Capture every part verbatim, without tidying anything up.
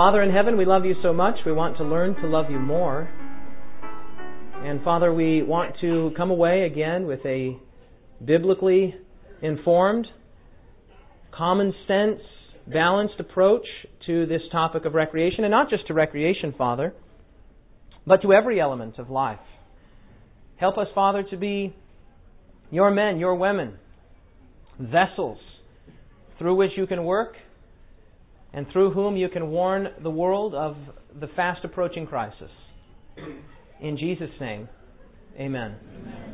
Father in heaven, we love you so much. We want to learn to love you more. And Father, we want to come away again with a biblically informed, common sense, balanced approach to this topic of recreation. And not just to recreation, Father, but to every element of life. Help us, Father, to be your men, your women, vessels through which you can work and through whom you can warn the world of the fast approaching crisis. In Jesus' name, amen. Amen.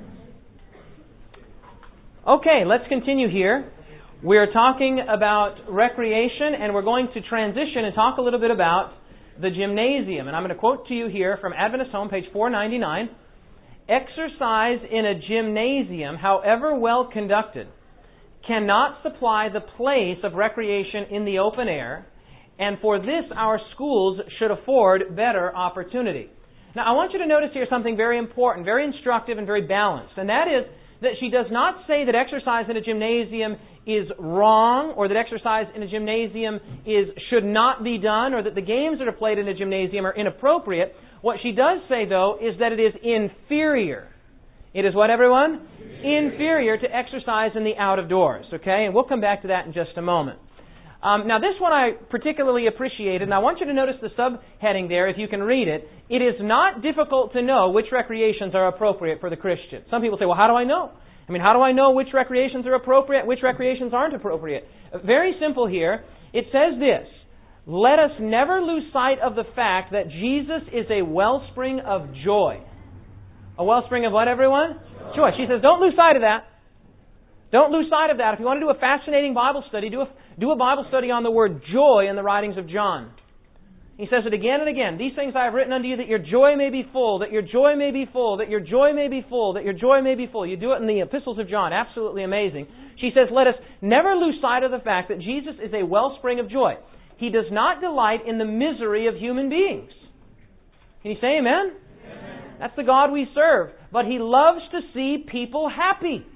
Okay, let's continue here. We're talking about recreation, and we're going to transition and talk a little bit about the gymnasium. And I'm going to quote to you here from Adventist Home, page four ninety-nine. Exercise in a gymnasium, however well conducted, cannot supply the place of recreation in the open air, and for this our schools should afford better opportunity. Now, I want you to notice here something very important, very instructive, and very balanced, and that is that she does not say that exercise in a gymnasium is wrong, or that exercise in a gymnasium is should not be done, or that the games that are played in a gymnasium are inappropriate. What she does say, though, is that it is inferior. It is what, everyone? Inferior to exercise in the out of doors, okay? And we'll come back to that in just a moment. Um, now, this one I particularly appreciated, and I want you to notice the subheading there, if you can read it. It is not difficult to know which recreations are appropriate for the Christian. Some people say, well, how do I know? I mean, how do I know which recreations are appropriate, which recreations aren't appropriate? Very simple here. It says this: let us never lose sight of the fact that Jesus is a wellspring of joy. A wellspring of what, everyone? Joy. She says, don't lose sight of that. Don't lose sight of that. If you want to do a fascinating Bible study, do a, do a Bible study on the word joy in the writings of John. He says it again and again. These things I have written unto you that your joy may be full, that your joy may be full, that your joy may be full, that your joy may be full. You do it in the epistles of John. Absolutely amazing. She says, let us never lose sight of the fact that Jesus is a wellspring of joy. He does not delight in the misery of human beings. Can you say amen? Amen. That's the God we serve. But He loves to see people happy.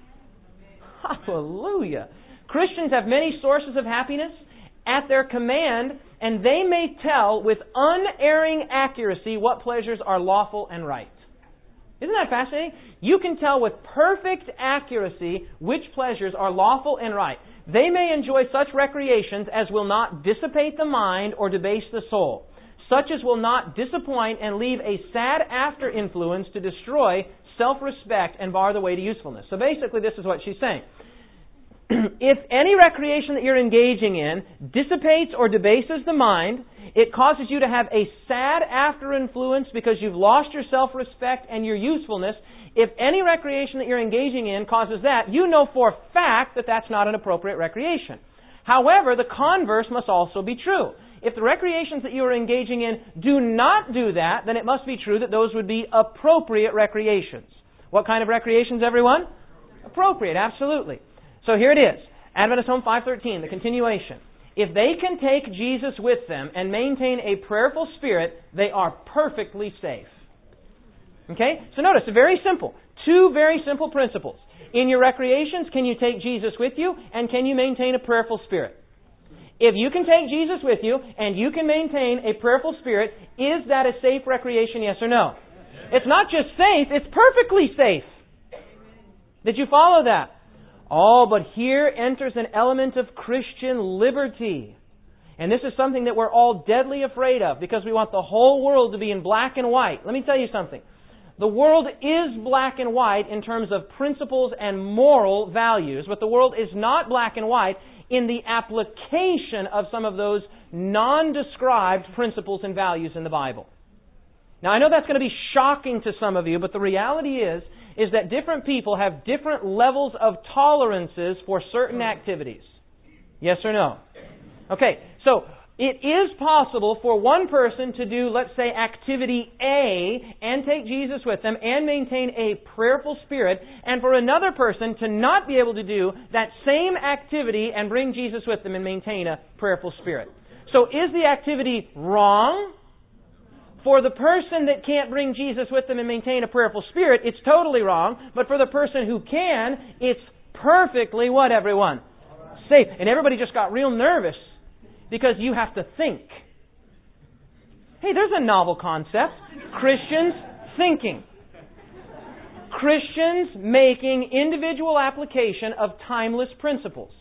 Hallelujah. Christians have many sources of happiness at their command, and they may tell with unerring accuracy what pleasures are lawful and right. Isn't that fascinating? You can tell with perfect accuracy which pleasures are lawful and right. They may enjoy such recreations as will not dissipate the mind or debase the soul, such as will not disappoint and leave a sad after influence to destroy self-respect and bar the way to usefulness. So basically this is what she's saying. If any recreation that you're engaging in dissipates or debases the mind, it causes you to have a sad after influence because you've lost your self-respect and your usefulness. If any recreation that you're engaging in causes that, you know for a fact that that's not an appropriate recreation. However, the converse must also be true. If the recreations that you are engaging in do not do that, then it must be true that those would be appropriate recreations. What kind of recreations, everyone? Appropriate, absolutely. So here it is. Adventist Home five thirteen, the continuation. If they can take Jesus with them and maintain a prayerful spirit, they are perfectly safe. Okay? So notice, it's very simple. Two very simple principles. In your recreations, can you take Jesus with you, and can you maintain a prayerful spirit? If you can take Jesus with you, and you can maintain a prayerful spirit, is that a safe recreation, yes or no? It's not just safe, it's perfectly safe. Did you follow that? Oh, but here enters an element of Christian liberty. And this is something that we're all deadly afraid of because we want the whole world to be in black and white. Let me tell you something. The world is black and white in terms of principles and moral values, but the world is not black and white in the application of some of those non-described principles and values in the Bible. Now, I know that's going to be shocking to some of you, but the reality is, is that different people have different levels of tolerances for certain activities. Yes or no? Okay, so it is possible for one person to do, let's say, activity A and take Jesus with them and maintain a prayerful spirit, and for another person to not be able to do that same activity and bring Jesus with them and maintain a prayerful spirit. So is the activity wrong? For the person that can't bring Jesus with them and maintain a prayerful spirit, it's totally wrong. But for the person who can, it's perfectly what, everyone? Safe. And everybody just got real nervous because you have to think. Hey, there's a novel concept. Christians thinking. Christians making individual application of timeless principles.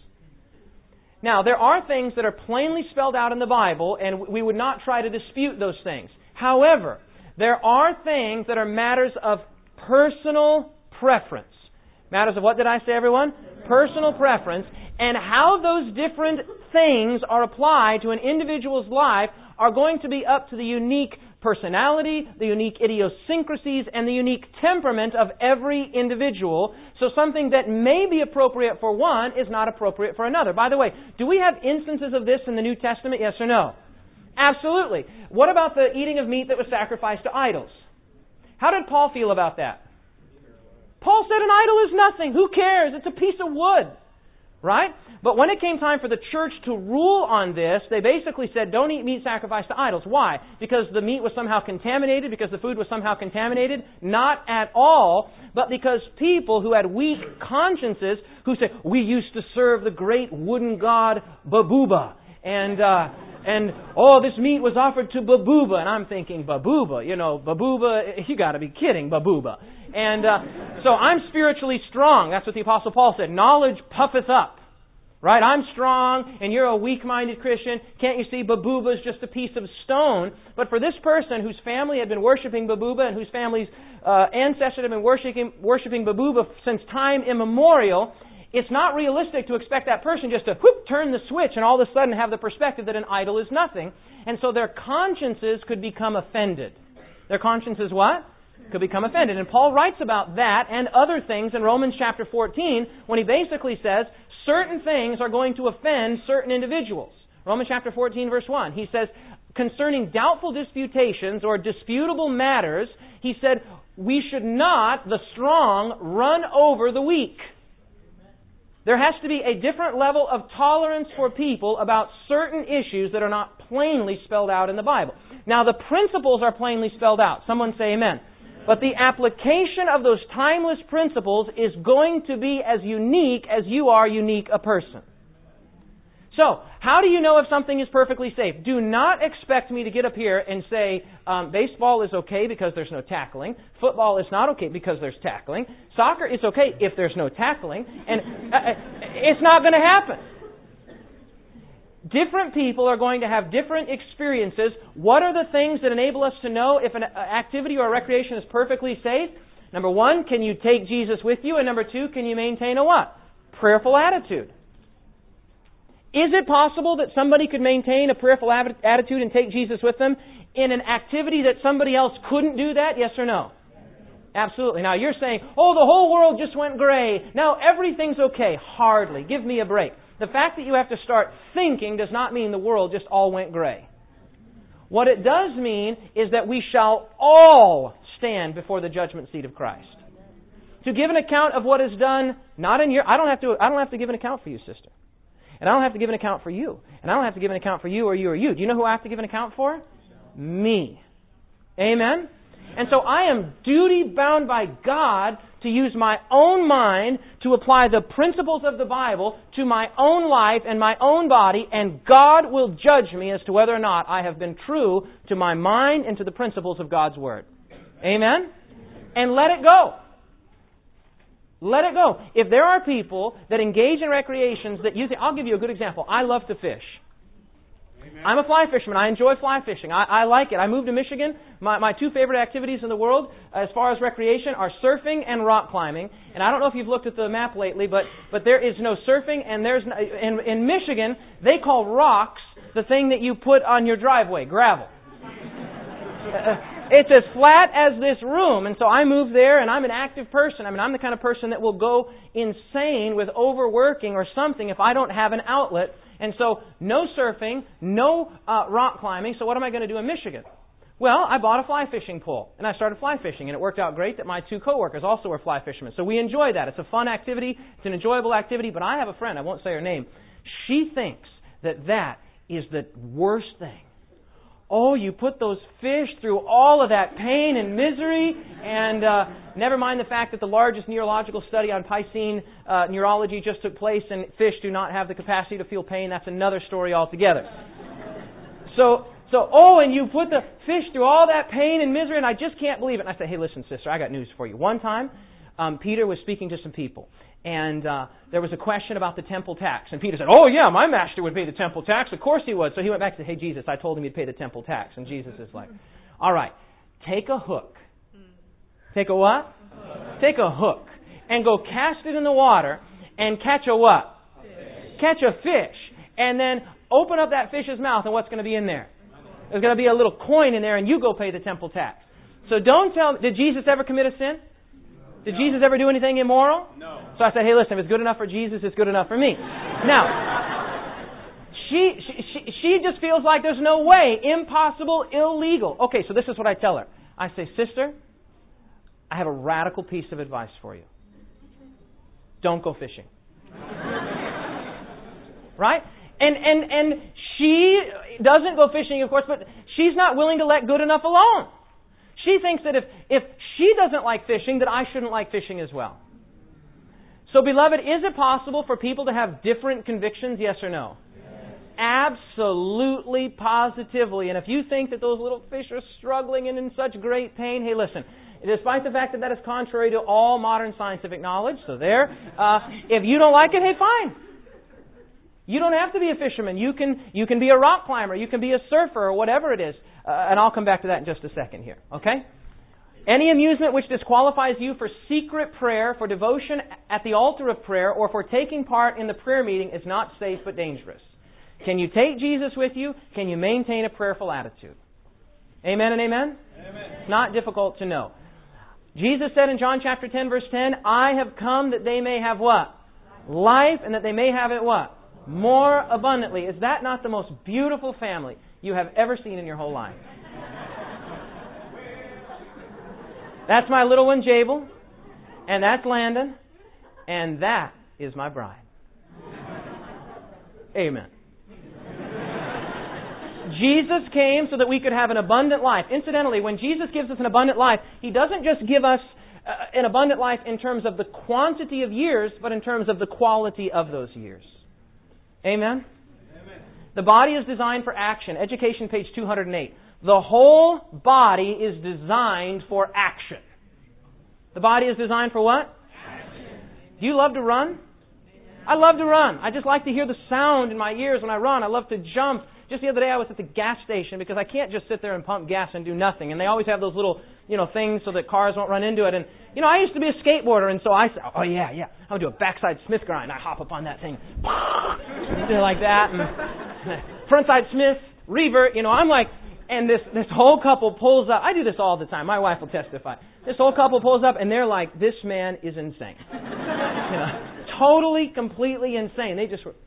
Now, there are things that are plainly spelled out in the Bible, and we would not try to dispute those things. However, there are things that are matters of personal preference. Matters of what did I say, everyone? Personal preference. And how those different things are applied to an individual's life are going to be up to the unique personality, the unique idiosyncrasies, and the unique temperament of every individual. So something that may be appropriate for one is not appropriate for another. By the way, do we have instances of this in the New Testament? Yes or no? Absolutely. What about the eating of meat that was sacrificed to idols? How did Paul feel about that? Paul said an idol is nothing. Who cares? It's a piece of wood. Right? But when it came time for the church to rule on this, they basically said, don't eat meat sacrificed to idols. Why? Because the meat was somehow contaminated? Because the food was somehow contaminated? Not at all. But because people who had weak consciences, who said, we used to serve the great wooden god Babuba. And, uh, and, oh, this meat was offered to Babuba. And I'm thinking, Babuba, you know, Babuba, you got to be kidding, Babuba. And uh, so I'm spiritually strong. That's what the Apostle Paul said. Knowledge puffeth up. Right? I'm strong and you're a weak-minded Christian. Can't you see Babuba is just a piece of stone? But for this person whose family had been worshiping Babuba and whose family's uh, ancestors had been worshiping, worshiping Babuba since time immemorial, it's not realistic to expect that person just to whoop, turn the switch and all of a sudden have the perspective that an idol is nothing. And so their consciences could become offended. Their consciences what? Could become offended. And Paul writes about that and other things in Romans chapter fourteen when he basically says certain things are going to offend certain individuals. Romans chapter fourteen verse one. He says, concerning doubtful disputations or disputable matters, he said, we should not, the strong, run over the weak. There has to be a different level of tolerance for people about certain issues that are not plainly spelled out in the Bible. Now, the principles are plainly spelled out. Someone say amen. But the application of those timeless principles is going to be as unique as you are unique a person. So, how do you know if something is perfectly safe? Do not expect me to get up here and say, um, baseball is okay because there's no tackling. Football is not okay because there's tackling. Soccer is okay if there's no tackling. And uh, it's not going to happen. Different people are going to have different experiences. What are the things that enable us to know if an activity or a recreation is perfectly safe? Number one, can you take Jesus with you? And number two, can you maintain a what? Prayerful attitude. Is it possible that somebody could maintain a prayerful attitude and take Jesus with them in an activity that somebody else couldn't do that? Yes or no? Absolutely. Now you're saying, oh, the whole world just went gray. Now everything's okay. Hardly. Give me a break. The fact that you have to start thinking does not mean the world just all went gray. What it does mean is that we shall all stand before the judgment seat of Christ. To give an account of what is done, not in your... I don't have to, I don't have to give an account for you, sister. And I don't have to give an account for you. And I don't have to give an account for you or you or you. Do you know who I have to give an account for? Me. Amen? And so I am duty-bound by God to use my own mind to apply the principles of the Bible to my own life and my own body, and God will judge me as to whether or not I have been true to my mind and to the principles of God's Word. Amen? And let it go. Let it go. If there are people that engage in recreations that you think... I'll give you a good example. I love to fish. Amen. I'm a fly fisherman. I enjoy fly fishing. I, I like it. I moved to Michigan. My, my two favorite activities in the world, as far as recreation, are surfing and rock climbing. And I don't know if you've looked at the map lately, but, but there is no surfing, and there's no, in, in Michigan, they call rocks the thing that you put on your driveway, gravel. It's as flat as this room, and so I moved there, and I'm an active person. I mean, I'm the kind of person that will go insane with overworking or something if I don't have an outlet. And so, no surfing, no uh, rock climbing. So what am I going to do in Michigan? Well, I bought a fly fishing pole, and I started fly fishing, and it worked out great that my two coworkers also were fly fishermen. So we enjoy that. It's a fun activity. It's an enjoyable activity. But I have a friend, I won't say her name. She thinks that that is the worst thing. Oh, you put those fish through all of that pain and misery, and uh, never mind the fact that the largest neurological study on Piscine uh, neurology just took place, and fish do not have the capacity to feel pain. That's another story altogether. So So, oh, and you put the fish through all that pain and misery, and I just can't believe it. And I say, hey, listen, sister, I got news for you. One time, um, Peter was speaking to some people, and uh, there was a question about the temple tax. And Peter said, oh, yeah, my master would pay the temple tax. Of course he would. So he went back and said, hey, Jesus, I told him he'd pay the temple tax. And Jesus is like, all right, take a hook. Take a what? Take a hook and go cast it in the water and catch a what? Fish. Catch a fish. And then open up that fish's mouth, and what's going to be in there? There's going to be a little coin in there, and you go pay the temple tax. So don't tell me, did Jesus ever commit a sin? Did no. Jesus ever do anything immoral? No. So I said, hey, listen, if it's good enough for Jesus, it's good enough for me. Now, she, she, she, she just feels like there's no way. Impossible, illegal. Okay, so this is what I tell her. I say, sister, I have a radical piece of advice for you. Don't go fishing. Right? And and and she doesn't go fishing, of course, but she's not willing to let good enough alone. She thinks that if, if she doesn't like fishing, that I shouldn't like fishing as well. So, beloved, is it possible for people to have different convictions, yes or no? Yes. Absolutely, positively. And if you think that those little fish are struggling and in such great pain, hey, listen, despite the fact that that is contrary to all modern scientific knowledge, so there, uh, if you don't like it, hey, fine. You don't have to be a fisherman. You can you can be a rock climber. You can be a surfer or whatever it is. Uh, and I'll come back to that in just a second here. Okay? Any amusement which disqualifies you for secret prayer, for devotion at the altar of prayer, or for taking part in the prayer meeting is not safe but dangerous. Can you take Jesus with you? Can you maintain a prayerful attitude? Amen and amen? Amen. It's not difficult to know. Jesus said in John chapter ten, verse ten, I have come that they may have what? Life, and that they may have it what? More abundantly. Is that not the most beautiful family you have ever seen in your whole life? That's my little one, Jabel. And that's Landon. And that is my bride. Amen. Jesus came so that we could have an abundant life. Incidentally, when Jesus gives us an abundant life, He doesn't just give us uh, an abundant life in terms of the quantity of years, but in terms of the quality of those years. Amen? Amen. The body is designed for action. Education, page two hundred eight. The whole body is designed for action. The body is designed for what? Action. Do you love to run? I love to run. I just like to hear the sound in my ears when I run. I love to jump. Just the other day I was at the gas station because I can't just sit there and pump gas and do nothing. And they always have those little, you know, things so that cars won't run into it. And, you know, I used to be a skateboarder, and so I said, oh, yeah, yeah, I'm going to do a backside Smith grind. I hop up on that thing. Something like that. And frontside Smith, revert. You know, I'm like, and this, this whole couple pulls up. I do this all the time. My wife will testify. This whole couple pulls up, and they're like, this man is insane. You know, totally, completely insane. They just were...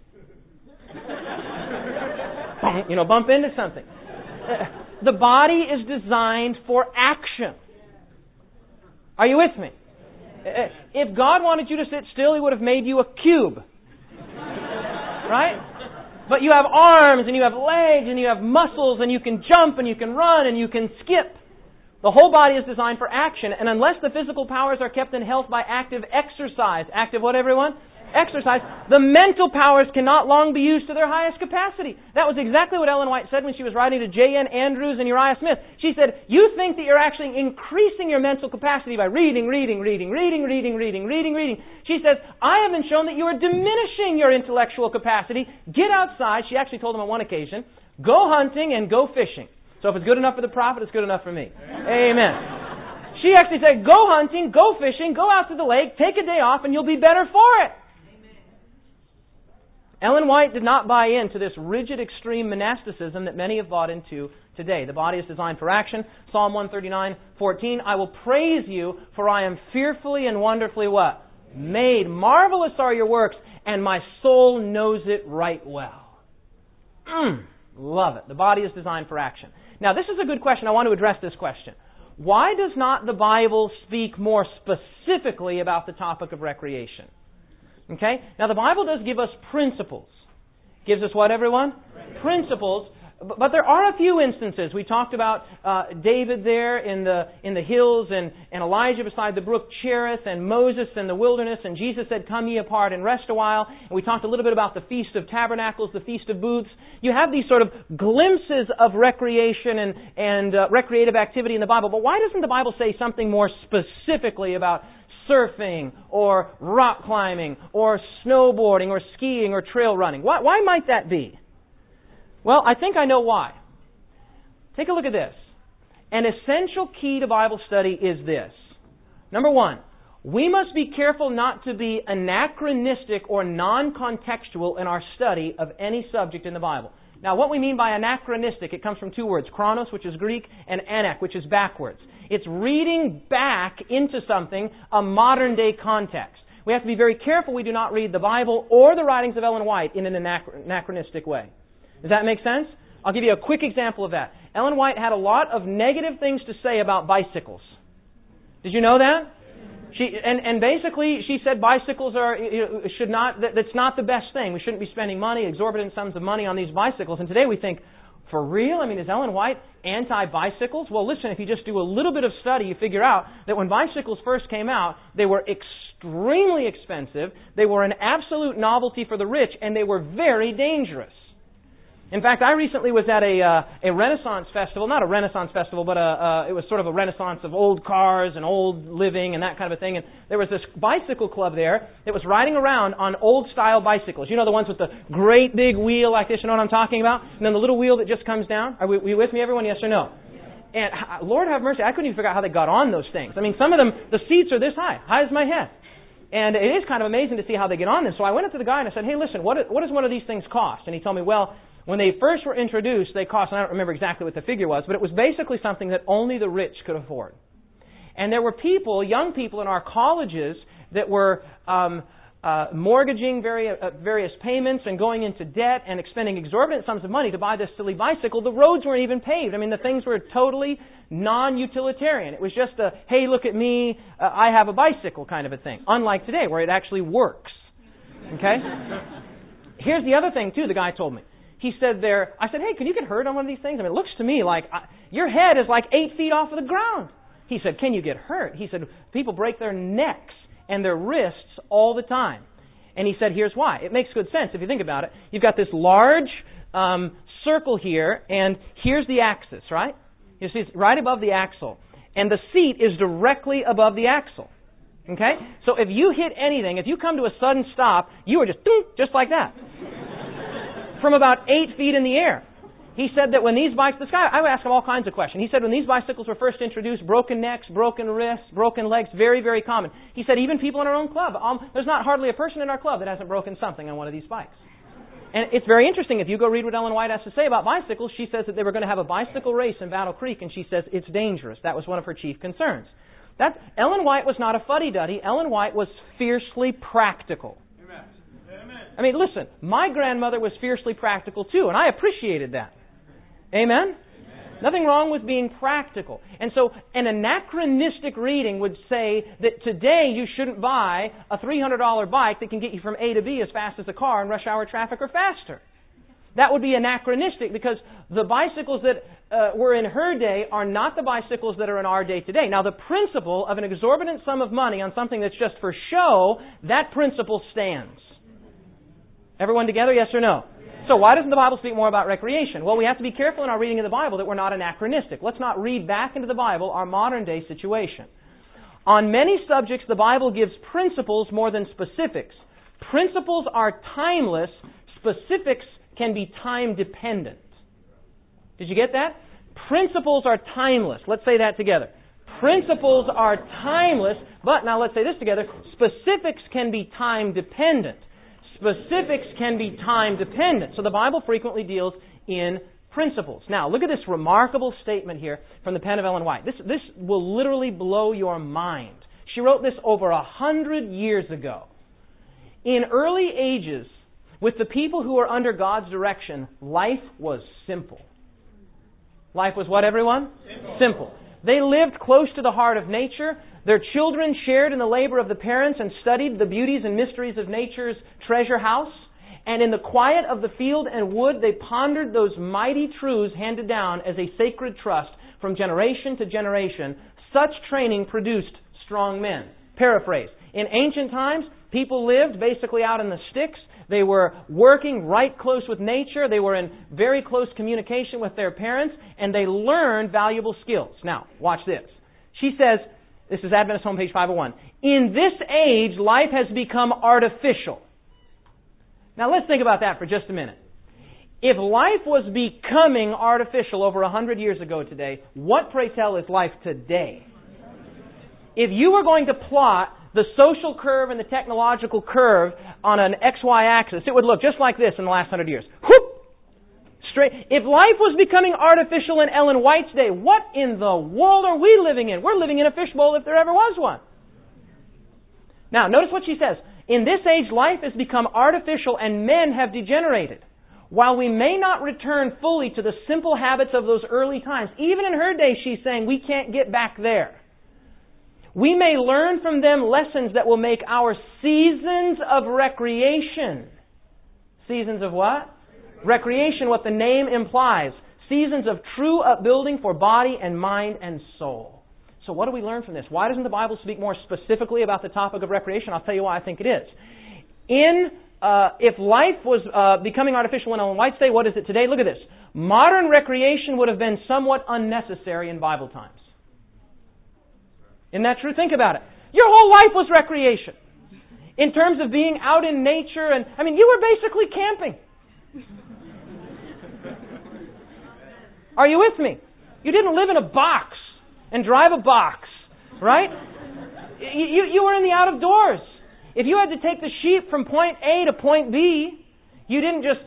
You know, bump into something. The body is designed for action. Are you with me? If God wanted you to sit still, He would have made you a cube. Right? But you have arms, and you have legs, and you have muscles, and you can jump, and you can run, and you can skip. The whole body is designed for action. And unless the physical powers are kept in health by active exercise, active what, everyone? Exercise, the mental powers cannot long be used to their highest capacity. That was exactly what Ellen White said when she was writing to J N Andrews and Uriah Smith. She said, you think that you're actually increasing your mental capacity by reading, reading, reading, reading, reading, reading, reading, reading. She says, I have been shown that you are diminishing your intellectual capacity. Get outside. She actually told them on one occasion, go hunting and go fishing. So if it's good enough for the prophet, it's good enough for me. Amen. She actually said, go hunting, go fishing, go out to the lake, take a day off, and you'll be better for it. Ellen White did not buy into this rigid extreme monasticism that many have bought into today. The body is designed for action. Psalm one thirty-nine fourteen, I will praise you, for I am fearfully and wonderfully what? Made. Marvelous are your works, and my soul knows it right well. Mm, love it. The body is designed for action. Now, this is a good question. I want to address this question. Why does not the Bible speak more specifically about the topic of recreation? Okay? Now, the Bible does give us principles. Gives us what, everyone? Principles. But there are a few instances. We talked about uh, David there in the in the hills, and, and Elijah beside the brook Cherith, and Moses in the wilderness, and Jesus said, "Come ye apart and rest a while." And we talked a little bit about the Feast of Tabernacles, the Feast of Booths. You have these sort of glimpses of recreation and, and uh, recreative activity in the Bible. But why doesn't the Bible say something more specifically about surfing or rock climbing or snowboarding or skiing or trail running? Why, why might that be? Well, I think I know why. Take a look at this. An essential key to Bible study is this. Number one, we must be careful not to be anachronistic or non-contextual in our study of any subject in the Bible. Now, what we mean by anachronistic, it comes from two words, chronos, which is Greek, and anak, which is backwards. It's reading back into something, a modern-day context. We have to be very careful we do not read the Bible or the writings of Ellen White in an anachronistic way. Does that make sense? I'll give you a quick example of that. Ellen White had a lot of negative things to say about bicycles. Did you know that? She and, and basically she said bicycles are should not that, that's not the best thing. We shouldn't be spending money, exorbitant sums of money on these bicycles. And today we think, for real? I mean, is Ellen White anti-bicycles? Well, listen, if you just do a little bit of study, you figure out that when bicycles first came out, they were extremely expensive, they were an absolute novelty for the rich, and they were very dangerous. In fact, I recently was at a uh, a Renaissance festival, not a Renaissance festival, but a, uh, it was sort of a renaissance of old cars and old living and that kind of a thing. And there was this bicycle club there that was riding around on old-style bicycles. You know, the ones with the great big wheel like this, you know what I'm talking about? And then the little wheel that just comes down. Are we, are you with me, everyone? Yes or no? And uh, Lord have mercy, I couldn't even figure out how they got on those things. I mean, some of them, the seats are this high, high as my head. And it is kind of amazing to see how they get on this. So I went up to the guy and I said, "Hey, listen, what, what does one of these things cost?" And he told me, well, when they first were introduced, they cost, and I don't remember exactly what the figure was, but it was basically something that only the rich could afford. And there were people, young people in our colleges, that were um, uh, mortgaging various, uh, various payments and going into debt and expending exorbitant sums of money to buy this silly bicycle. The roads weren't even paved. I mean, the things were totally non-utilitarian. It was just a, hey, look at me, uh, I have a bicycle kind of a thing. Unlike today, where it actually works. Okay? Here's the other thing, too, the guy told me. He said there, I said, "Hey, can you get hurt on one of these things? I mean, it looks to me like I, your head is like eight feet off of the ground." He said, "Can you get hurt?" He said, "People break their necks and their wrists all the time." And he said, here's why. It makes good sense if you think about it. You've got this large um, circle here, and here's the axis, right? You see, it's right above the axle. And the seat is directly above the axle. Okay? So if you hit anything, if you come to a sudden stop, you are just, just like that. From about eight feet in the air. He said that when these bikes, this guy, I would ask him all kinds of questions. He said when these bicycles were first introduced, broken necks, broken wrists, broken legs, very, very common. He said even people in our own club, um, there's not hardly a person in our club that hasn't broken something on one of these bikes. And it's very interesting. If you go read what Ellen White has to say about bicycles, she says that they were going to have a bicycle race in Battle Creek, and she says it's dangerous. That was one of her chief concerns. That, Ellen White was not a fuddy-duddy. Ellen White was fiercely practical. I mean, listen, my grandmother was fiercely practical too, and I appreciated that. Amen? Amen? Nothing wrong with being practical. And so an anachronistic reading would say that today you shouldn't buy a three hundred dollars bike that can get you from A to B as fast as a car in rush hour traffic or faster. That would be anachronistic because the bicycles that uh, were in her day are not the bicycles that are in our day today. Now, the principle of an exorbitant sum of money on something that's just for show, that principle stands. Everyone together, yes or no? Yes. So why doesn't the Bible speak more about recreation? Well, we have to be careful in our reading of the Bible that we're not anachronistic. Let's not read back into the Bible our modern day situation. On many subjects, the Bible gives principles more than specifics. Principles are timeless. Specifics can be time dependent. Did you get that? Principles are timeless. Let's say that together. Principles are timeless, but now let's say this together. Specifics can be time dependent. Specifics can be time dependent. So the Bible frequently deals in principles. Now, look at this remarkable statement here from the pen of Ellen White. This, this will literally blow your mind. She wrote this over a hundred years ago. In early ages, with the people who were under God's direction, life was simple. Life was what, everyone? Simple. Simple. They lived close to the heart of nature. Their children shared in the labor of the parents and studied the beauties and mysteries of nature's treasure house. And in the quiet of the field and wood, they pondered those mighty truths handed down as a sacred trust from generation to generation. Such training produced strong men. Paraphrase. In ancient times, people lived basically out in the sticks. They were working right close with nature. They were in very close communication with their parents, and they learned valuable skills. Now, watch this. She says, this is Adventist Home, page five oh one. In this age, life has become artificial. Now, let's think about that for just a minute. If life was becoming artificial over a hundred years ago today, what, pray tell, is life today? If you were going to plot the social curve and the technological curve on an X Y axis, it would look just like this in the last hundred years. Whoop! Straight. If life was becoming artificial in Ellen White's day, what in the world are we living in? We're living in a fishbowl if there ever was one. Now, notice what she says. In this age, life has become artificial and men have degenerated. While we may not return fully to the simple habits of those early times, even in her day, she's saying we can't get back there. We may learn from them lessons that will make our seasons of recreation. Seasons of what? Recreation, what the name implies. Seasons of true upbuilding for body and mind and soul. So what do we learn from this? Why doesn't the Bible speak more specifically about the topic of recreation? I'll tell you why I think it is. In, uh, if life was uh, becoming artificial in Ellen White's day, what is it today? Look at this. Modern recreation would have been somewhat unnecessary in Bible times. Isn't that true? Think about it. Your whole life was recreation. In terms of being out in nature and, I mean, you were basically camping. Are you with me? You didn't live in a box and drive a box, right? You, you, you were in the out of doors. If you had to take the sheep from point A to point B, you didn't just...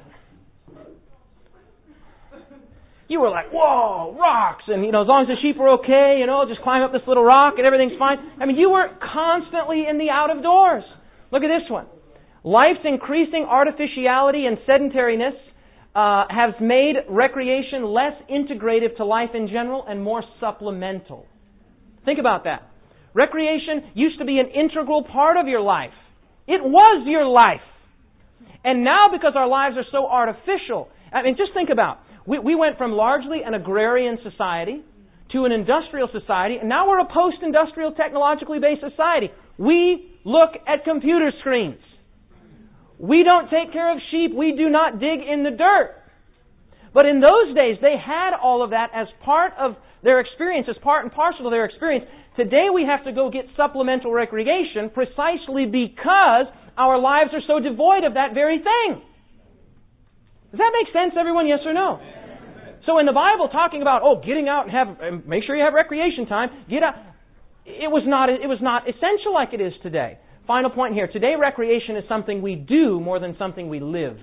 You were like, whoa, rocks, and, you know, as long as the sheep were okay, you know, just climb up this little rock and everything's fine. I mean, you were constantly in the out of doors. Look at this one. Life's increasing artificiality and sedentariness uh, has made recreation less integrative to life in general and more supplemental. Think about that. Recreation used to be an integral part of your life. It was your life. And now, because our lives are so artificial, I mean, just think about it. We, we went from largely an agrarian society to an industrial society, and now we're a post-industrial, technologically based society. We look at computer screens. We don't take care of sheep. We do not dig in the dirt. But in those days, they had all of that as part of their experience, as part and parcel of their experience. Today, we have to go get supplemental recreation precisely because our lives are so devoid of that very thing. Does that make sense, everyone? Yes or no? So in the Bible, talking about, oh, getting out and have, make sure you have recreation time, get out, it was not, it was not essential like it is today. Final point here. Today, recreation is something we do more than something we live.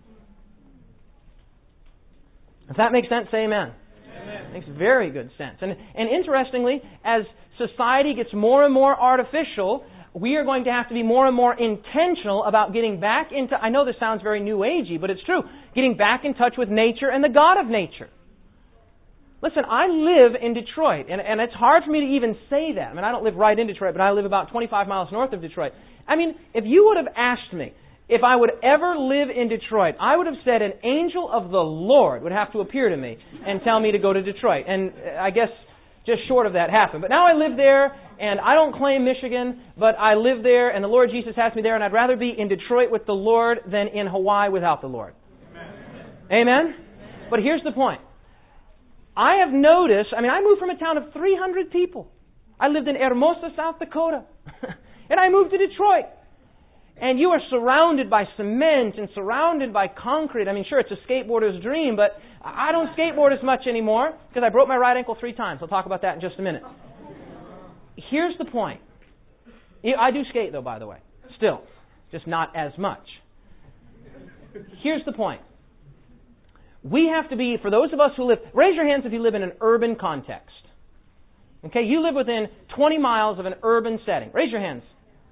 If that makes sense, say amen. Amen. Makes very good sense. And, and interestingly, as society gets more and more artificial, we are going to have to be more and more intentional about getting back into, I know this sounds very new agey, but it's true, getting back in touch with nature and the God of nature. Listen, I live in Detroit, and, and it's hard for me to even say that. I mean, I don't live right in Detroit, but I live about twenty-five miles north of Detroit. I mean, if you would have asked me if I would ever live in Detroit, I would have said an angel of the Lord would have to appear to me and tell me to go to Detroit. And I guess just short of that happened. But now I live there, and I don't claim Michigan, but I live there, and the Lord Jesus has me there, and I'd rather be in Detroit with the Lord than in Hawaii without the Lord. Amen? Amen? But here's the point. I have noticed, I mean, I moved from a town of three hundred people. I lived in Hermosa, South Dakota. And I moved to Detroit. And you are surrounded by cement and surrounded by concrete. I mean, sure, it's a skateboarder's dream, but I don't skateboard as much anymore because I broke my right ankle three times. I'll talk about that in just a minute. Here's the point. I do skate, though, by the way. Still. Just not as much. Here's the point. We have to be, for those of us who live, raise your hands if you live in an urban context. Okay, you live within twenty miles of an urban setting. Raise your hands.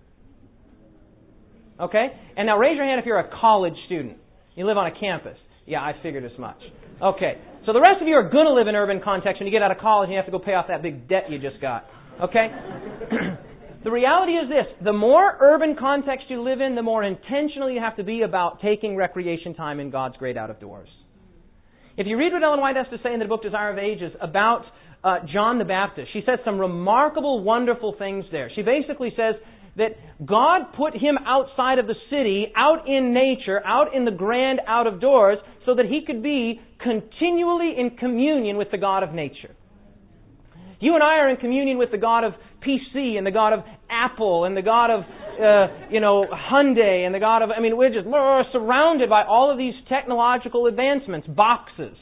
Okay? And now raise your hand if you're a college student. You live on a campus. Yeah, I figured as much. Okay. So the rest of you are going to live in urban context when you get out of college and you have to go pay off that big debt you just got. Okay? The reality is this. The more urban context you live in, the more intentional you have to be about taking recreation time in God's great out of doors. If you read what Ellen White has to say in the book Desire of Ages about uh, John the Baptist, she says some remarkable, wonderful things there. She basically says that God put him outside of the city, out in nature, out in the grand out of doors, so that he could be continually in communion with the God of nature. You and I are in communion with the God of P C and the God of Apple and the God of, uh, you know, Hyundai and the God of, I mean, we're just we're surrounded by all of these technological advancements, boxes.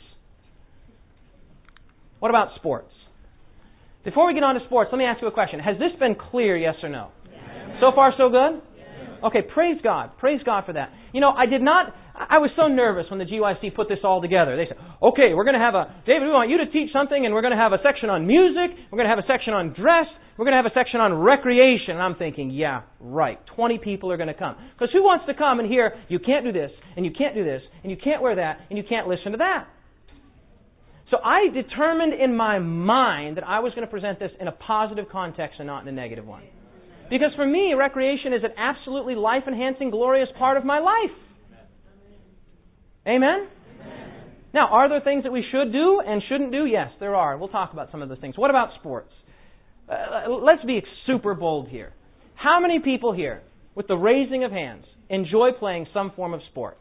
What about sports? Before we get on to sports, let me ask you a question. Has this been clear, yes or no? Yes. So far, so good? Yes. Okay, praise God. Praise God for that. You know, I did not... I was so nervous when the G Y C put this all together. They said, okay, we're going to have a, David, we want you to teach something, and we're going to have a section on music, we're going to have a section on dress, we're going to have a section on recreation. And I'm thinking, yeah, right, twenty people are going to come. Because who wants to come and hear, you can't do this, and you can't do this, and you can't wear that, and you can't listen to that? So I determined in my mind that I was going to present this in a positive context and not in a negative one. Because for me, recreation is an absolutely life-enhancing, glorious part of my life. Amen? Amen? Now, are there things that we should do and shouldn't do? Yes, there are. We'll talk about some of those things. What about sports? Uh, let's be super bold here. How many people here, with the raising of hands, enjoy playing some form of sport?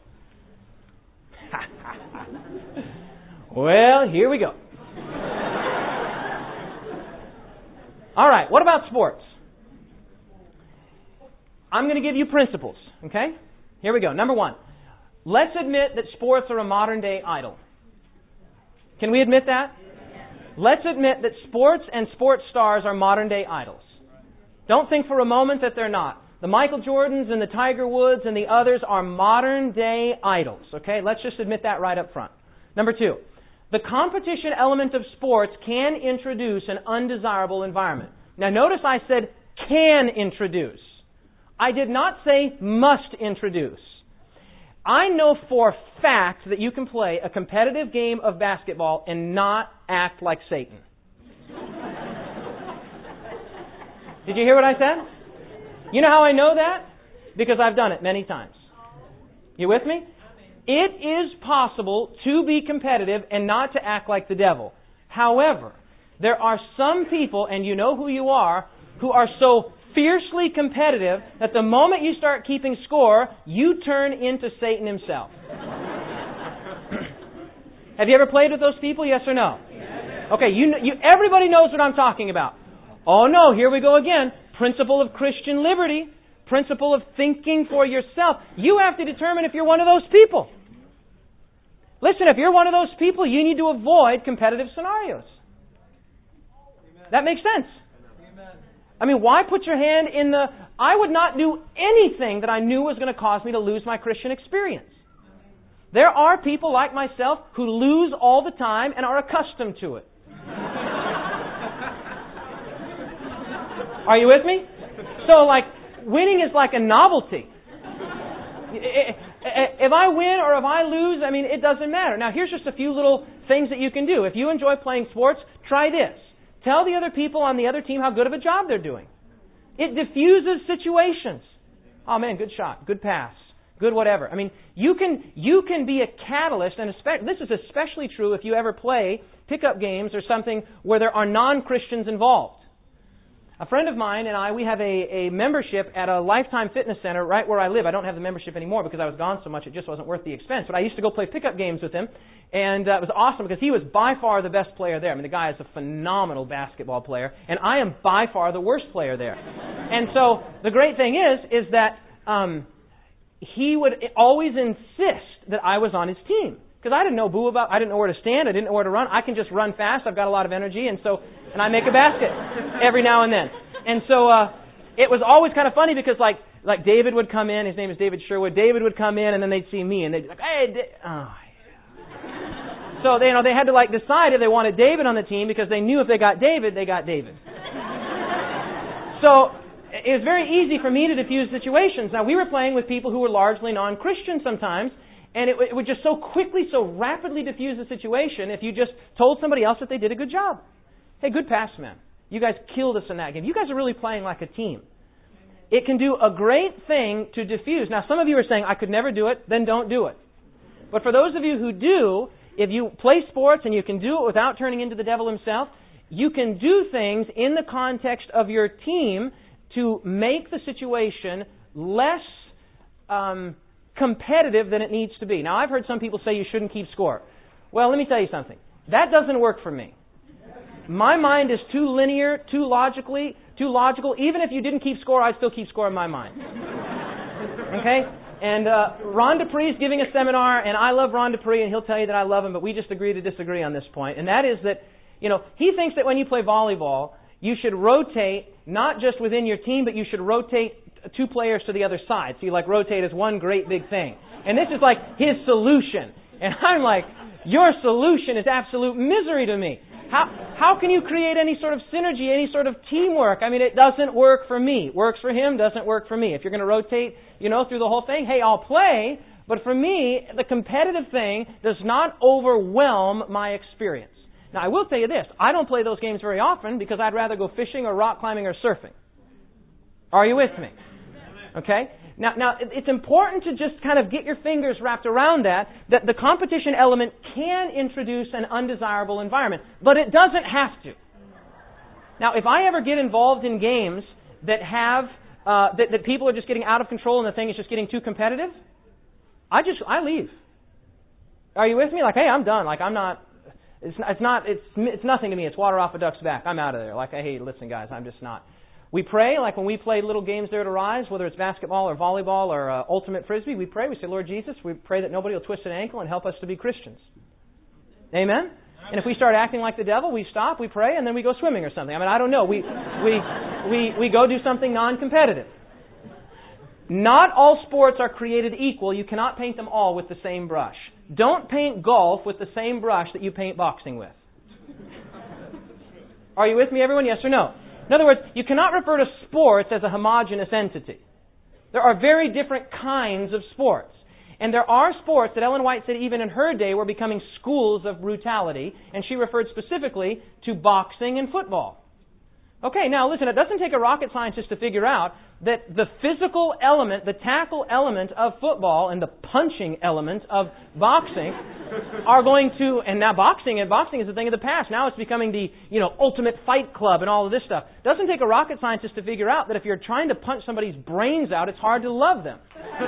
Well, here we go. All right, what about sports? I'm going to give you principles, okay? Here we go. Number one. Let's admit that sports are a modern-day idol. Can we admit that? Let's admit that sports and sports stars are modern-day idols. Don't think for a moment that they're not. The Michael Jordans and the Tiger Woods and the others are modern-day idols. Okay? Let's just admit that right up front. Number two, the competition element of sports can introduce an undesirable environment. Now notice I said can introduce. I did not say must introduce. I know for a fact that you can play a competitive game of basketball and not act like Satan. Did you hear what I said? You know how I know that? Because I've done it many times. You with me? It is possible to be competitive and not to act like the devil. However, there are some people, and you know who you are, who are so fiercely competitive that the moment you start keeping score, you turn into Satan himself. Have you ever played with those people, yes or no? Okay, you, you everybody knows what I'm talking about. Oh no, here we go again. Principle of Christian liberty. Principle of thinking for yourself. You have to determine if you're one of those people. Listen, if you're one of those people, you need to avoid competitive scenarios. That makes sense. I mean, why put your hand in the... I would not do anything that I knew was going to cause me to lose my Christian experience. There are people like myself who lose all the time and are accustomed to it. Are you with me? So, like, winning is like a novelty. If I win or if I lose, I mean, it doesn't matter. Now, here's just a few little things that you can do. If you enjoy playing sports, try this. Tell the other people on the other team how good of a job they're doing. It diffuses situations. Oh man, good shot, good pass, good whatever. I mean, you can you can be a catalyst, and especially, this is especially true if you ever play pickup games or something where there are non-Christians involved. A friend of mine and I, we have a, a membership at a Lifetime Fitness Center right where I live. I don't have the membership anymore because I was gone so much it just wasn't worth the expense. But I used to go play pickup games with him, and uh, it was awesome because he was by far the best player there. I mean, the guy is a phenomenal basketball player, and I am by far the worst player there. And so the great thing is, is that um, he would always insist that I was on his team. Because I didn't know boo about, I didn't know where to stand, I didn't know where to run. I can just run fast, I've got a lot of energy, and so, and I make a basket every now and then. And so, uh, it was always kind of funny because like, like David would come in, his name is David Sherwood, David would come in and then they'd see me and they'd be like, hey, Da-. oh, yeah. So, they, you know, they had to like decide if they wanted David on the team because they knew if they got David, they got David. So, it was very easy for me to diffuse situations. Now, we were playing with people who were largely non-Christian sometimes, and it, it would just so quickly, so rapidly diffuse the situation if you just told somebody else that they did a good job. Hey, good pass, man. You guys killed us in that game. You guys are really playing like a team. It can do a great thing to diffuse. Now, some of you are saying, I could never do it, then don't do it. But for those of you who do, if you play sports and you can do it without turning into the devil himself, you can do things in the context of your team to make the situation less um, competitive than it needs to be. Now, I've heard some people say you shouldn't keep score. Well, let me tell you something. That doesn't work for me. My mind is too linear, too logically, too logical. Even if you didn't keep score, I'd still keep score in my mind. Okay? And uh, Ron Dupree's giving a seminar, and I love Ron Dupree, and he'll tell you that I love him, but we just agree to disagree on this point. And that is that, you know, he thinks that when you play volleyball, you should rotate not just within your team, but you should rotate two players to the other side. So you like rotate as one great big thing. And this is like his solution. And I'm like, your solution is absolute misery to me. How how can you create any sort of synergy, any sort of teamwork? I mean, it doesn't work for me. Works for him, doesn't work for me. If you're going to rotate, you know, through the whole thing, hey, I'll play. But for me, the competitive thing does not overwhelm my experience. Now, I will tell you this. I don't play those games very often because I'd rather go fishing or rock climbing or surfing. Are you with me? Okay? Now, now, it's important to just kind of get your fingers wrapped around that, that the competition element can introduce an undesirable environment, but it doesn't have to. Now, if I ever get involved in games that have, uh, that, that people are just getting out of control and the thing is just getting too competitive, I just, I leave. Are you with me? Like, hey, I'm done. Like, I'm not, it's not, it's not, it's, it's nothing to me. It's water off a duck's back. I'm out of there. Like, hey, listen, guys, I'm just not. We pray, like when we play little games there to rise, whether it's basketball or volleyball or uh, ultimate frisbee, we pray. We say, Lord Jesus, we pray that nobody will twist an ankle and help us to be Christians. Amen? And if we start acting like the devil, we stop, we pray, and then we go swimming or something. I mean, I don't know. We we we we go do something non-competitive. Not all sports are created equal. You cannot paint them all with the same brush. Don't paint golf with the same brush that you paint boxing with. Are you with me, everyone? Yes or no? In other words, you cannot refer to sports as a homogeneous entity. There are very different kinds of sports. And there are sports that Ellen White said even in her day were becoming schools of brutality, and she referred specifically to boxing and football. Okay, now listen, it doesn't take a rocket scientist to figure out that the physical element, the tackle element of football and the punching element of boxing are going to, and now boxing, and boxing is a thing of the past. Now it's becoming the, you know, ultimate fight club and all of this stuff. It doesn't take a rocket scientist to figure out that if you're trying to punch somebody's brains out, it's hard to love them.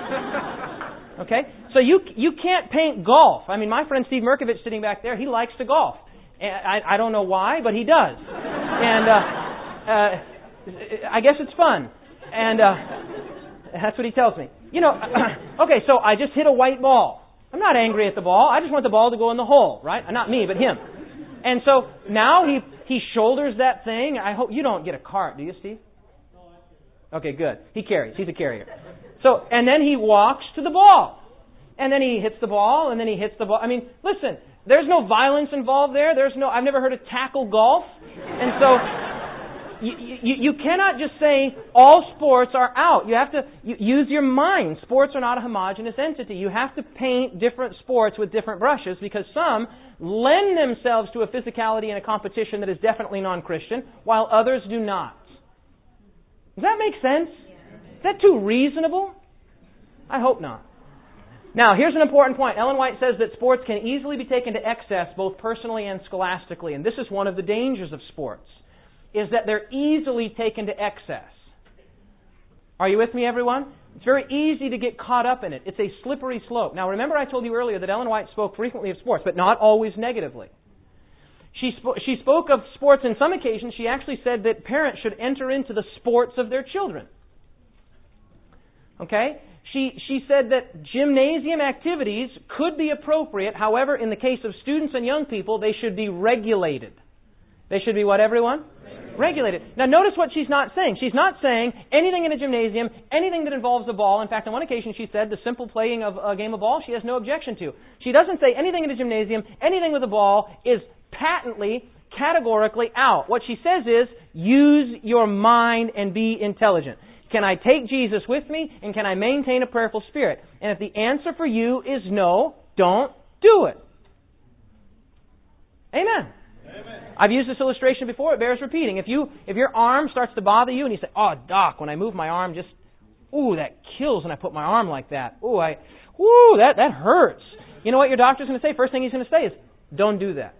Okay? So you you can't paint golf. I mean, my friend Steve Merkovich sitting back there, he likes to golf. And I, I don't know why, but he does. And uh, uh, I guess it's fun. And uh, that's what he tells me. You know, okay, so I just hit a white ball. I'm not angry at the ball. I just want the ball to go in the hole, right? Not me, but him. And so now he he shoulders that thing. I hope you don't get a cart, do you, Steve? Okay, good. He carries. He's a carrier. So, and then he walks to the ball. And then he hits the ball, and then he hits the ball. I mean, listen, there's no violence involved there. There's no, I've never heard of tackle golf. And so You, you, you cannot just say all sports are out. You have to use your mind. Sports are not a homogeneous entity. You have to paint different sports with different brushes because some lend themselves to a physicality and a competition that is definitely non-Christian, while others do not. Does that make sense? Is that too reasonable? I hope not. Now, here's an important point. Ellen White says that sports can easily be taken to excess, both personally and scholastically, and this is one of the dangers of sports, is that they're easily taken to excess. Are you with me, everyone? It's very easy to get caught up in it. It's a slippery slope. Now, remember I told you earlier that Ellen White spoke frequently of sports, but not always negatively. She, sp- she spoke of sports on some occasions. She actually said that parents should enter into the sports of their children. Okay? She, she said that gymnasium activities could be appropriate. However, in the case of students and young people, they should be regulated. They should be what, everyone? Regulated. Now notice what she's not saying. She's not saying anything in a gymnasium, anything that involves a ball. In fact, on one occasion she said the simple playing of a game of ball she has no objection to. She doesn't say anything in a gymnasium, anything with a ball is patently, categorically out. What she says is, use your mind and be intelligent. Can I take Jesus with me and can I maintain a prayerful spirit? And if the answer for you is no, don't do it. Amen. I've used this illustration before. It bears repeating. If you if your arm starts to bother you and you say, "Oh, Doc, when I move my arm, just ooh, that kills when I put my arm like that. Ooh, I, ooh, that that hurts." You know what your doctor's going to say? First thing he's going to say is, "Don't do that."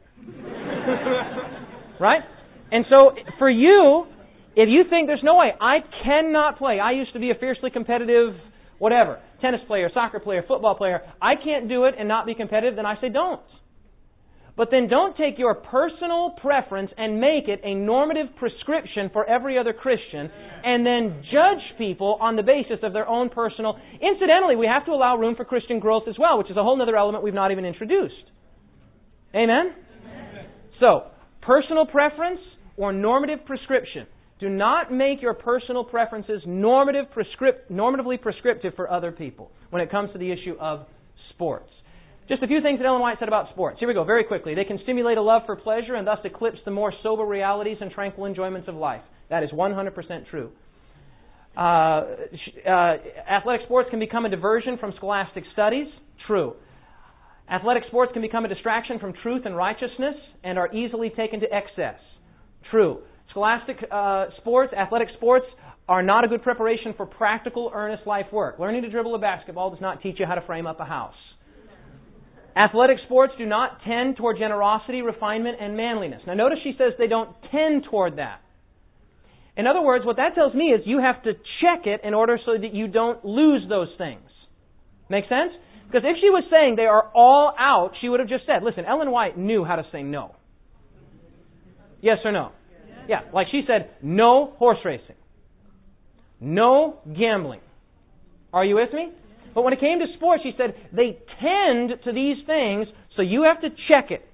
Right? And so for you, if you think there's no way, I cannot play. I used to be a fiercely competitive whatever, tennis player, soccer player, football player. I can't do it and not be competitive, then I say don't. But then don't take your personal preference and make it a normative prescription for every other Christian and then judge people on the basis of their own personal... Incidentally, we have to allow room for Christian growth as well, which is a whole other element we've not even introduced. Amen? Amen. So, personal preference or normative prescription. Do not make your personal preferences normative prescript, normatively prescriptive for other people when it comes to the issue of sports. Just a few things that Ellen White said about sports. Here we go, very quickly. They can stimulate a love for pleasure and thus eclipse the more sober realities and tranquil enjoyments of life. That is one hundred percent true. Uh, uh, athletic sports can become a diversion from scholastic studies. True. Athletic sports can become a distraction from truth and righteousness and are easily taken to excess. True. Scholastic uh, sports, athletic sports, are not a good preparation for practical, earnest life work. Learning to dribble a basketball does not teach you how to frame up a house. Athletic sports do not tend toward generosity, refinement, and manliness. Now notice she says they don't tend toward that. In other words, what that tells me is you have to check it in order so that you don't lose those things. Make sense? Because if she was saying they are all out, she would have just said, listen, Ellen White knew how to say no. Yes or no? Yeah, like she said, no horse racing. No gambling. Are you with me? But when it came to sports, she said, they tend to these things, so you have to check it.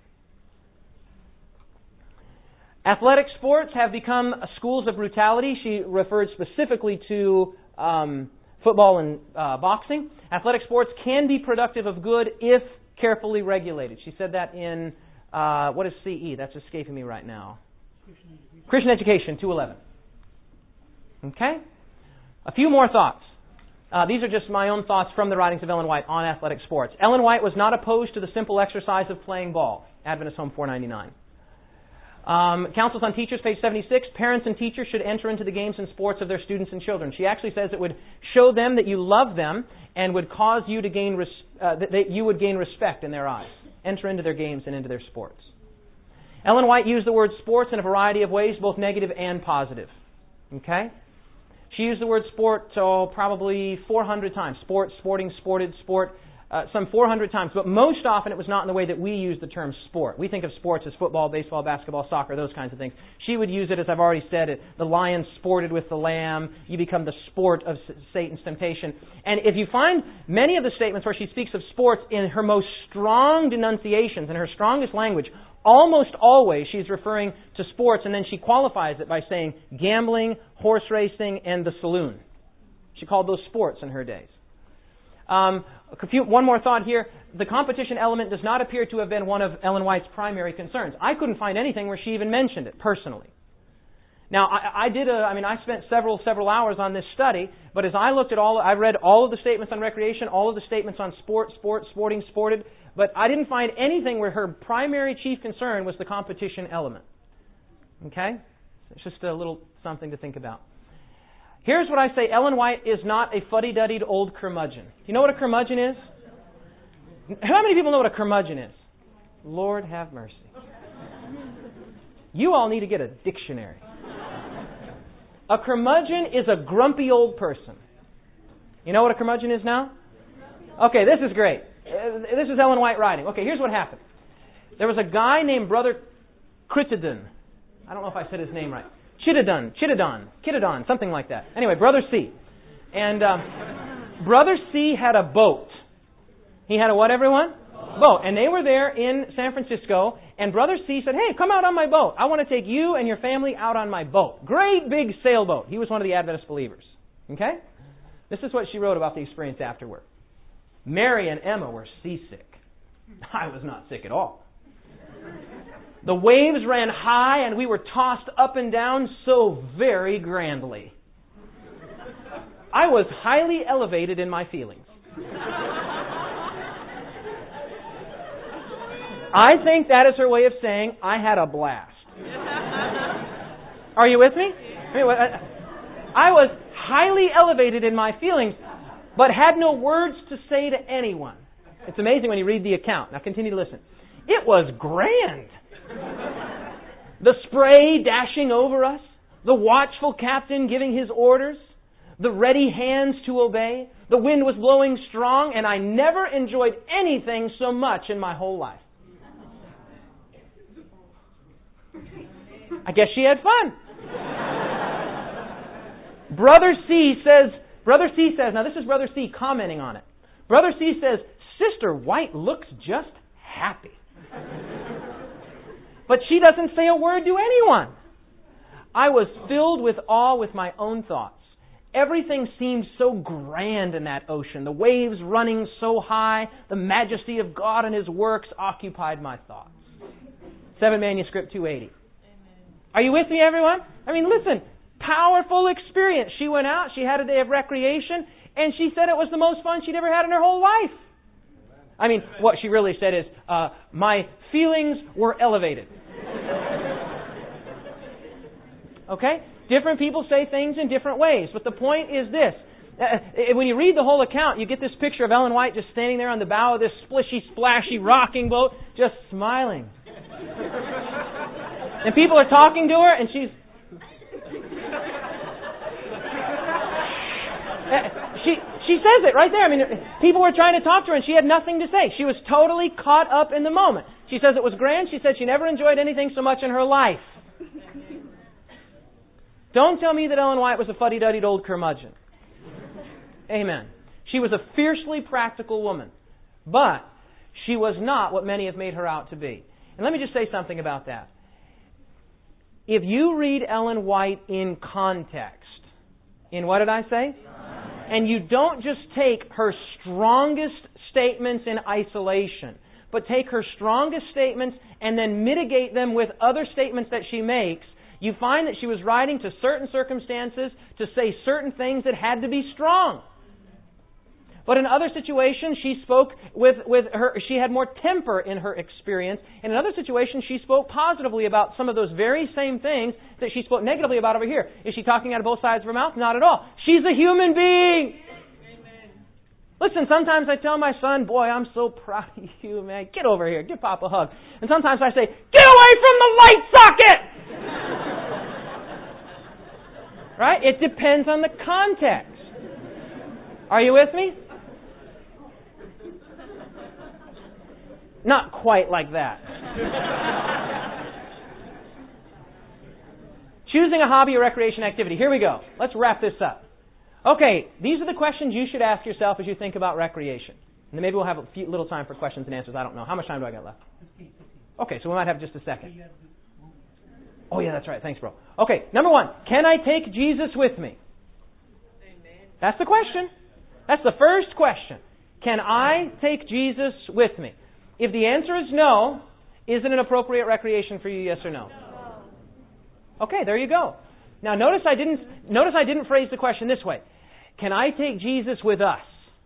Athletic sports have become schools of brutality. She referred specifically to um, football and uh, boxing. Athletic sports can be productive of good if carefully regulated. She said that in, uh, what is C E? That's escaping me right now. Christian Education, two eleven. Okay? A few more thoughts. Uh, these are just my own thoughts from the writings of Ellen White on athletic sports. Ellen White was not opposed to the simple exercise of playing ball. Adventist Home four ninety-nine. Um, Counsels on Teachers, page seventy-six. Parents and teachers should enter into the games and sports of their students and children. She actually says it would show them that you love them and would cause you to gain res- uh, that you would gain respect in their eyes. Enter into their games and into their sports. Ellen White used the word sports in a variety of ways, both negative and positive. Okay? She used the word sport, oh, probably four hundred times. Sport, sporting, sported, sport, uh, some four hundred times. But most often it was not in the way that we use the term sport. We think of sports as football, baseball, basketball, soccer, those kinds of things. She would use it, as I've already said, it, the lion sported with the lamb. You become the sport of Satan's temptation. And if you find many of the statements where she speaks of sports in her most strong denunciations, in her strongest language, almost always she's referring to sports, and then she qualifies it by saying gambling, horse racing, and the saloon. She called those sports in her days. Um, a few, one more thought here. The competition element does not appear to have been one of Ellen White's primary concerns. I couldn't find anything where she even mentioned it personally. Now, I, I did a, I mean, I spent several, several hours on this study, but as I looked at all, I read all of the statements on recreation, all of the statements on sport, sport, sporting, sported, but I didn't find anything where her primary chief concern was the competition element. Okay? It's just a little something to think about. Here's what I say. Ellen White is not a fuddy-duddied old curmudgeon. Do you know what a curmudgeon is? How many people know what a curmudgeon is? Lord have mercy. You all need to get a dictionary. A curmudgeon is a grumpy old person. You know what a curmudgeon is now? Okay, this is great. This is Ellen White writing. Okay, here's what happened. There was a guy named Brother Crittenden. I don't know if I said his name right. Chittenden, Chittenden, Kittedon, something like that. Anyway, Brother C. And um, Brother C had a boat. He had a what, everyone? Boat. And they were there in San Francisco, and Brother C said, hey, come out on my boat. I want to take you and your family out on my boat. Great big sailboat. He was one of the Adventist believers. Okay? This is what she wrote about the experience afterward. Mary and Emma were seasick. I was not sick at all. The waves ran high and we were tossed up and down so very grandly. I was highly elevated in my feelings. I think that is her way of saying, I had a blast. Are you with me? I mean, I was highly elevated in my feelings, but had no words to say to anyone. It's amazing when you read the account. Now continue to listen. It was grand. The spray dashing over us, the watchful captain giving his orders, the ready hands to obey. The wind was blowing strong, and I never enjoyed anything so much in my whole life. I guess she had fun. Brother C says, Brother C says, now this is Brother C commenting on it. Brother C says, Sister White looks just happy. But she doesn't say a word to anyone. I was filled with awe with my own thoughts. Everything seemed so grand in that ocean. The waves running so high, the majesty of God and His works occupied my thoughts. Seven Manuscript two eighty. Are you with me, everyone? I mean, listen, powerful experience. She went out, she had a day of recreation, and she said it was the most fun she'd ever had in her whole life. I mean, what she really said is, uh, my feelings were elevated. Okay? Different people say things in different ways, but the point is this. Uh, when you read the whole account, you get this picture of Ellen White just standing there on the bow of this splishy, splashy rocking boat, just smiling. And people are talking to her, and she's... She she says it right there. I mean, people were trying to talk to her, and she had nothing to say. She was totally caught up in the moment. She says it was grand. She said she never enjoyed anything so much in her life. Don't tell me that Ellen White was a fuddy-duddy old curmudgeon. Amen. She was a fiercely practical woman. But she was not what many have made her out to be. And let me just say something about that. If you read Ellen White in context, in what did I say? And you don't just take her strongest statements in isolation, but take her strongest statements and then mitigate them with other statements that she makes, you find that she was writing to certain circumstances to say certain things that had to be strong. But in other situations, she spoke with, with her, she had more temper in her experience. And in other situations, she spoke positively about some of those very same things that she spoke negatively about over here. Is she talking out of both sides of her mouth? Not at all. She's a human being. Amen. Listen, sometimes I tell my son, boy, I'm so proud of you, man. Get over here. Give Papa a hug. And sometimes I say, get away from the light socket! Right? It depends on the context. Are you with me? Not quite like that. Choosing a hobby or recreation activity. Here we go. Let's wrap this up. Okay, these are the questions you should ask yourself as you think about recreation. And then maybe we'll have a few, little time for questions and answers. I don't know. How much time do I got left? Okay, so we might have just a second. Oh, yeah, that's right. Thanks, bro. Okay, number one. Can I take Jesus with me? That's the question. That's the first question. Can I take Jesus with me? If the answer is no, is it an appropriate recreation for you, yes or no? No. Okay, there you go. Now notice I didn't notice I didn't phrase the question this way. Can I take Jesus with us?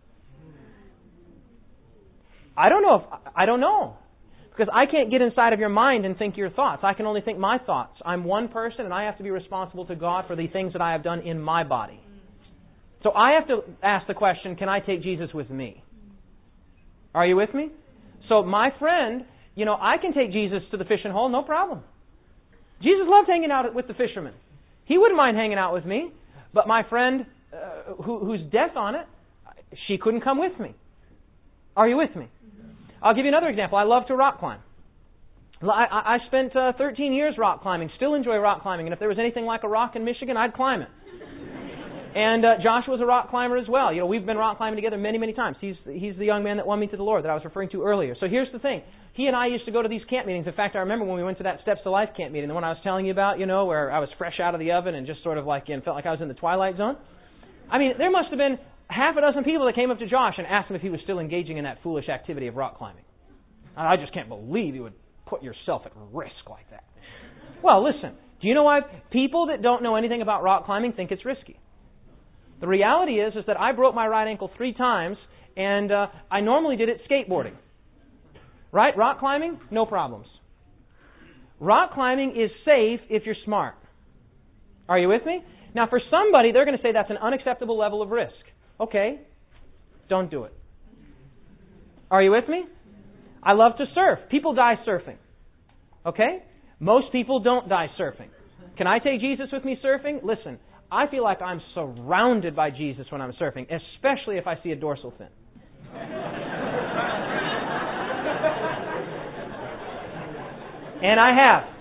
I don't know if I don't know. Because I can't get inside of your mind and think your thoughts. I can only think my thoughts. I'm one person and I have to be responsible to God for the things that I have done in my body. So I have to ask the question, can I take Jesus with me? Are you with me? So my friend, you know, I can take Jesus to the fishing hole, no problem. Jesus loved hanging out with the fishermen. He wouldn't mind hanging out with me. But my friend, uh, who, who's deaf on it, she couldn't come with me. Are you with me? I'll give you another example. I love to rock climb. I, I spent uh, thirteen years rock climbing, still enjoy rock climbing. And if there was anything like a rock in Michigan, I'd climb it. And uh, Josh was a rock climber as well. You know, we've been rock climbing together many, many times. He's he's the young man that won me to the Lord that I was referring to earlier. So here's the thing. He and I used to go to these camp meetings. In fact, I remember when we went to that Steps to Life camp meeting, the one I was telling you about, you know, where I was fresh out of the oven and just sort of like, you know, felt like I was in the twilight zone. I mean, there must have been half a dozen people that came up to Josh and asked him if he was still engaging in that foolish activity of rock climbing. I just can't believe you would put yourself at risk like that. Well, listen, do you know why people that don't know anything about rock climbing think it's risky? The reality is, is that I broke my right ankle three times, and uh, I normally did it skateboarding. Right? Rock climbing, no problems. Rock climbing is safe if you're smart. Are you with me? Now, for somebody, they're going to say that's an unacceptable level of risk. Okay, don't do it. Are you with me? I love to surf. People die surfing. Okay? Most people don't die surfing. Can I take Jesus with me surfing? Listen, I feel like I'm surrounded by Jesus when I'm surfing, especially if I see a dorsal fin. And I have.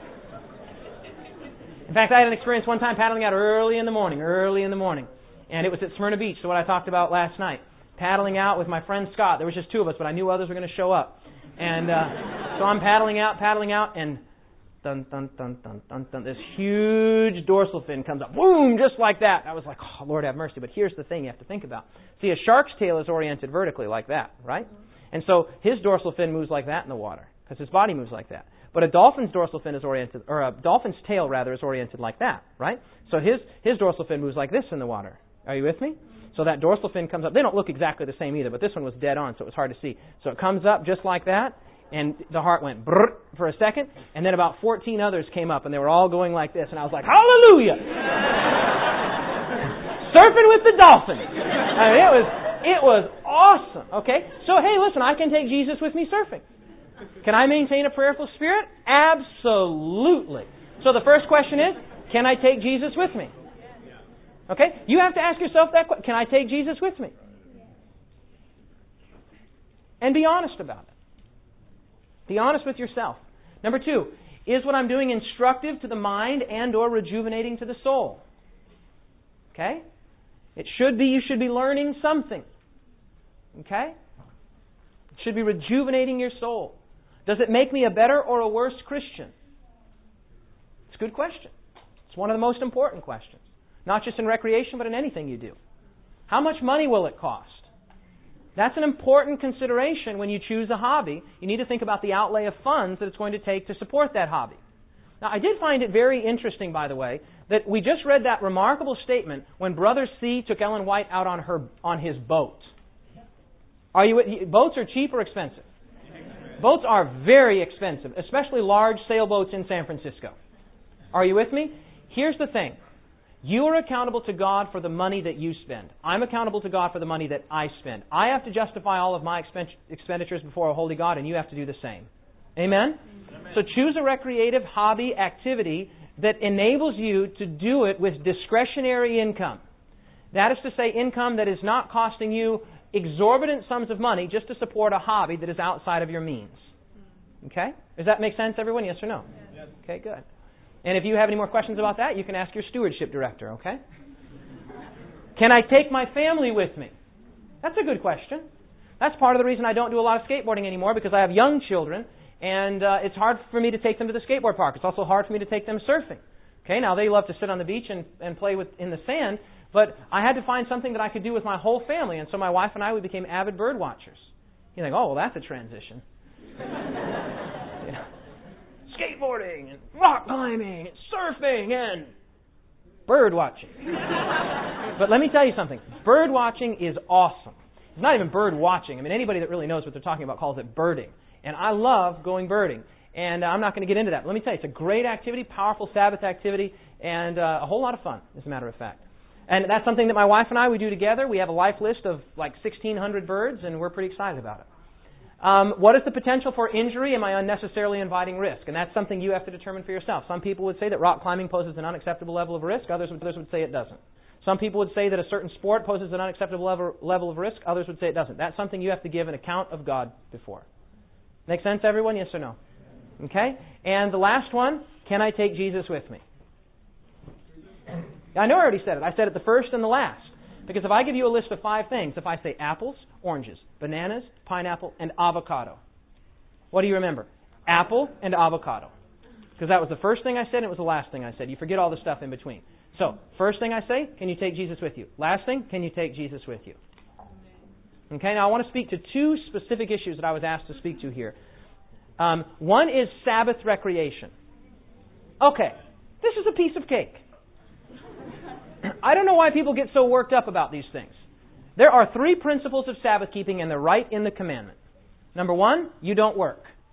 In fact, I had an experience one time paddling out early in the morning, early in the morning. And it was at Smyrna Beach, so what I talked about last night. Paddling out with my friend Scott. There was just two of us, but I knew others were going to show up. And uh, so I'm paddling out, paddling out, and dun, dun, dun, dun, dun, dun, this huge dorsal fin comes up. Boom! Just like that. I was like, oh, Lord have mercy. But here's the thing you have to think about. See, a shark's tail is oriented vertically like that, right? And so his dorsal fin moves like that in the water because his body moves like that. But a dolphin's dorsal fin is oriented, or a dolphin's tail rather, is oriented like that, right? So his his dorsal fin moves like this in the water. Are you with me? So that dorsal fin comes up. They don't look exactly the same either, but this one was dead on, so it was hard to see. So it comes up just like that, and the heart went brrr for a second, and then about fourteen others came up, and they were all going like this, and I was like, hallelujah! Surfing with the dolphins. I mean, it was it was awesome. Okay, so hey, listen, I can take Jesus with me surfing. Can I maintain a prayerful spirit? Absolutely. So the first question is, can I take Jesus with me? Okay? You have to ask yourself that question. Can I take Jesus with me? And be honest about it. Be honest with yourself. Number two, is what I'm doing instructive to the mind and or rejuvenating to the soul? Okay? It should be, you should be learning something. Okay? It should be rejuvenating your soul. Does it make me a better or a worse Christian? It's a good question. It's one of the most important questions. Not just in recreation, but in anything you do. How much money will it cost? That's an important consideration when you choose a hobby. You need to think about the outlay of funds that it's going to take to support that hobby. Now, I did find it very interesting, by the way, that we just read that remarkable statement when Brother C took Ellen White out on her on his boat. Are you? Boats are cheap or expensive? Boats are very expensive, especially large sailboats in San Francisco. Are you with me? Here's the thing. You are accountable to God for the money that you spend. I'm accountable to God for the money that I spend. I have to justify all of my expenditures before a holy God, and you have to do the same. Amen? Amen? So choose a recreative hobby activity that enables you to do it with discretionary income. That is to say, income that is not costing you exorbitant sums of money just to support a hobby that is outside of your means. Okay? Does that make sense, everyone? Yes or no? Yes. Okay, good. And if you have any more questions about that, you can ask your stewardship director, okay? Can I take my family with me? That's a good question. That's part of the reason I don't do a lot of skateboarding anymore, because I have young children, and uh, it's hard for me to take them to the skateboard park. It's also hard for me to take them surfing. Okay, now they love to sit on the beach and, and play with in the sand, but I had to find something that I could do with my whole family, and so my wife and I, we became avid bird watchers. You think, oh, well, that's a transition. You know, skateboarding, and rock climbing, and surfing, and bird watching. But let me tell you something. Bird watching is awesome. It's not even bird watching. I mean, anybody that really knows what they're talking about calls it birding. And I love going birding. And uh, I'm not going to get into that. But let me tell you, it's a great activity, powerful Sabbath activity, and uh, a whole lot of fun, as a matter of fact. And that's something that my wife and I, we do together. We have a life list of like sixteen hundred birds, and we're pretty excited about it. Um, what is the potential for injury? Am I unnecessarily inviting risk? And that's something you have to determine for yourself. Some people would say that rock climbing poses an unacceptable level of risk. Others would, others would say it doesn't. Some people would say that a certain sport poses an unacceptable level, level of risk. Others would say it doesn't. That's something you have to give an account of God before. Make sense, everyone? Yes or no? Okay? And the last one, can I take Jesus with me? I know I already said it. I said it the first and the last. Because if I give you a list of five things, if I say apples, oranges, bananas, pineapple, and avocado, what do you remember? Apple and avocado. Because that was the first thing I said and it was the last thing I said. You forget all the stuff in between. So, first thing I say, can you take Jesus with you? Last thing, can you take Jesus with you? Okay, now I want to speak to two specific issues that I was asked to speak to here. Um, one is Sabbath recreation. Okay, this is a piece of cake. I don't know why people get so worked up about these things. There are three principles of Sabbath keeping, and they're right in the commandment. Number one, you don't work.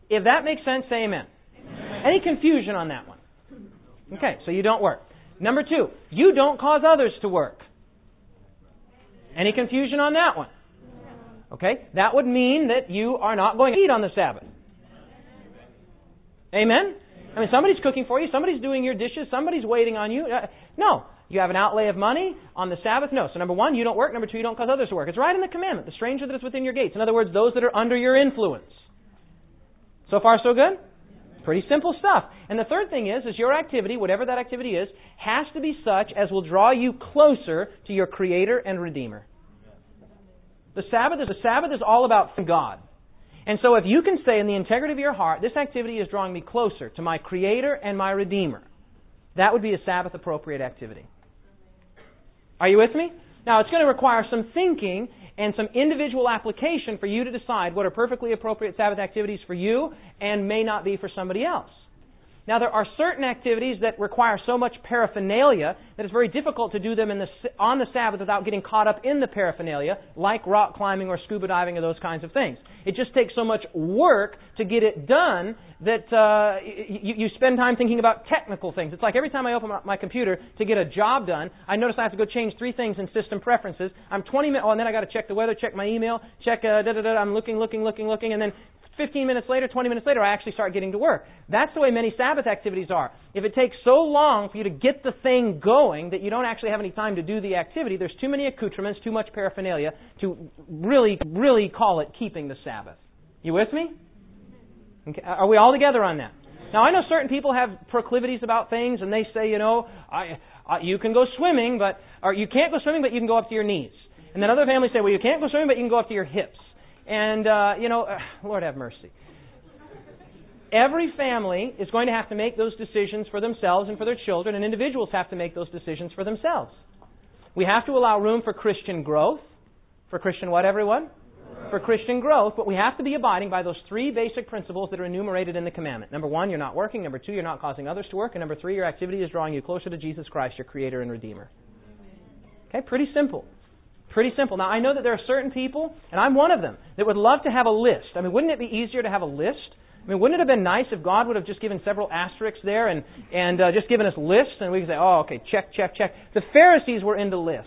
If that makes sense, say amen. Amen. Any confusion on that one? Okay, so you don't work. Number two, you don't cause others to work. Any confusion on that one? Okay, that would mean that you are not going to eat on the Sabbath. Amen? I mean, somebody's cooking for you, somebody's doing your dishes, somebody's waiting on you. Uh, no. You have an outlay of money on the Sabbath? No. So number one, you don't work. Number two, you don't cause others to work. It's right in the commandment. The stranger that is within your gates. In other words, those that are under your influence. So far, so good? Pretty simple stuff. And the third thing is, is your activity, whatever that activity is, has to be such as will draw you closer to your Creator and Redeemer. The Sabbath is, the Sabbath is all about God. And so if you can say in the integrity of your heart, this activity is drawing me closer to my Creator and my Redeemer, that would be a Sabbath-appropriate activity. Are you with me? Now, it's going to require some thinking and some individual application for you to decide what are perfectly appropriate Sabbath activities for you and may not be for somebody else. Now, there are certain activities that require so much paraphernalia that it's very difficult to do them in the, on the Sabbath without getting caught up in the paraphernalia, like rock climbing or scuba diving or those kinds of things. It just takes so much work to get it done that uh, you, you spend time thinking about technical things. It's like every time I open my computer to get a job done, I notice I have to go change three things in system preferences. I'm twenty minutes, oh, and then I got to check the weather, check my email, check uh, da da da. I'm looking, looking, looking, looking, and then fifteen minutes later, twenty minutes later, I actually start getting to work. That's the way many Sabbath activities are. If it takes so long for you to get the thing going that you don't actually have any time to do the activity, there's too many accoutrements, too much paraphernalia to really, really call it keeping the Sabbath. You with me? Okay. Are we all together on that? Now, I know certain people have proclivities about things, and they say, you know, I, I, you can go swimming, but or you can't go swimming, but you can go up to your knees. And then other families say, well, you can't go swimming, but you can go up to your hips. And, uh, you know, uh, Lord have mercy. Every family is going to have to make those decisions for themselves and for their children, and individuals have to make those decisions for themselves. We have to allow room for Christian growth. For Christian what, everyone? For Christian growth, but we have to be abiding by those three basic principles that are enumerated in the commandment. Number one, you're not working. Number two, you're not causing others to work. And number three, your activity is drawing you closer to Jesus Christ, your Creator and Redeemer. Okay, pretty simple. Pretty simple. Now, I know that there are certain people, and I'm one of them, that would love to have a list. I mean, wouldn't it be easier to have a list? I mean, wouldn't it have been nice if God would have just given several asterisks there and, and uh, just given us lists, and we could say, oh, okay, check, check, check. The Pharisees were into lists.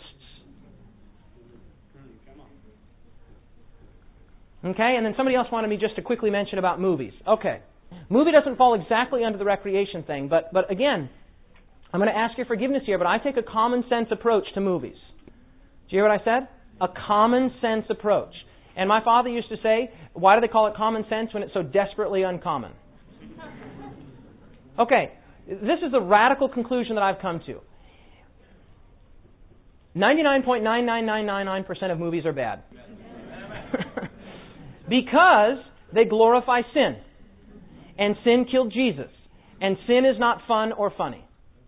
Okay, and then somebody else wanted me just to quickly mention about movies. Okay, movie doesn't fall exactly under the recreation thing, but, but again, I'm going to ask your forgiveness here, but I take a common sense approach to movies. Do you hear what I said? A common sense approach. And my father used to say, why do they call it common sense when it's so desperately uncommon? Okay, this is the radical conclusion that I've come to. ninety-nine point nine nine nine nine nine percent of movies are bad. Because they glorify sin. And sin killed Jesus. And sin is not fun or funny.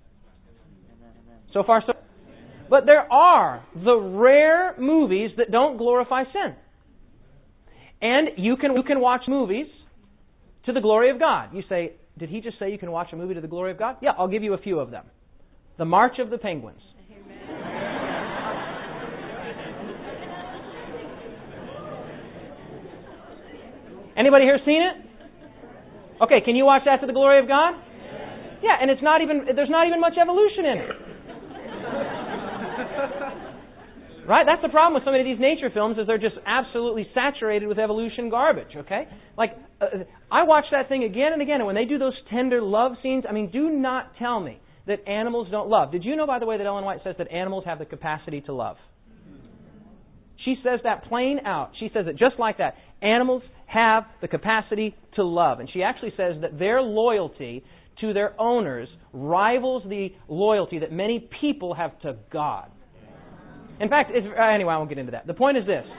So far, so But there are the rare movies that don't glorify sin. And you can you can watch movies to the glory of God. You say, did he just say you can watch a movie to the glory of God? Yeah, I'll give you a few of them. The March of the Penguins. Anybody here seen it? Okay, can you watch that to the glory of God? Yeah, and it's not even there's not even much evolution in it. Right? That's the problem with so many of these nature films is they're just absolutely saturated with evolution garbage, okay? Like, uh, I watch that thing again and again, and when they do those tender love scenes, I mean, do not tell me that animals don't love. Did you know, by the way, that Ellen White says that animals have the capacity to love? She says that plain out. She says it just like that. Animals have the capacity to love. And she actually says that their loyalty to their owners rivals the loyalty that many people have to God. In fact, it's, uh, anyway, I won't get into that. The point is this.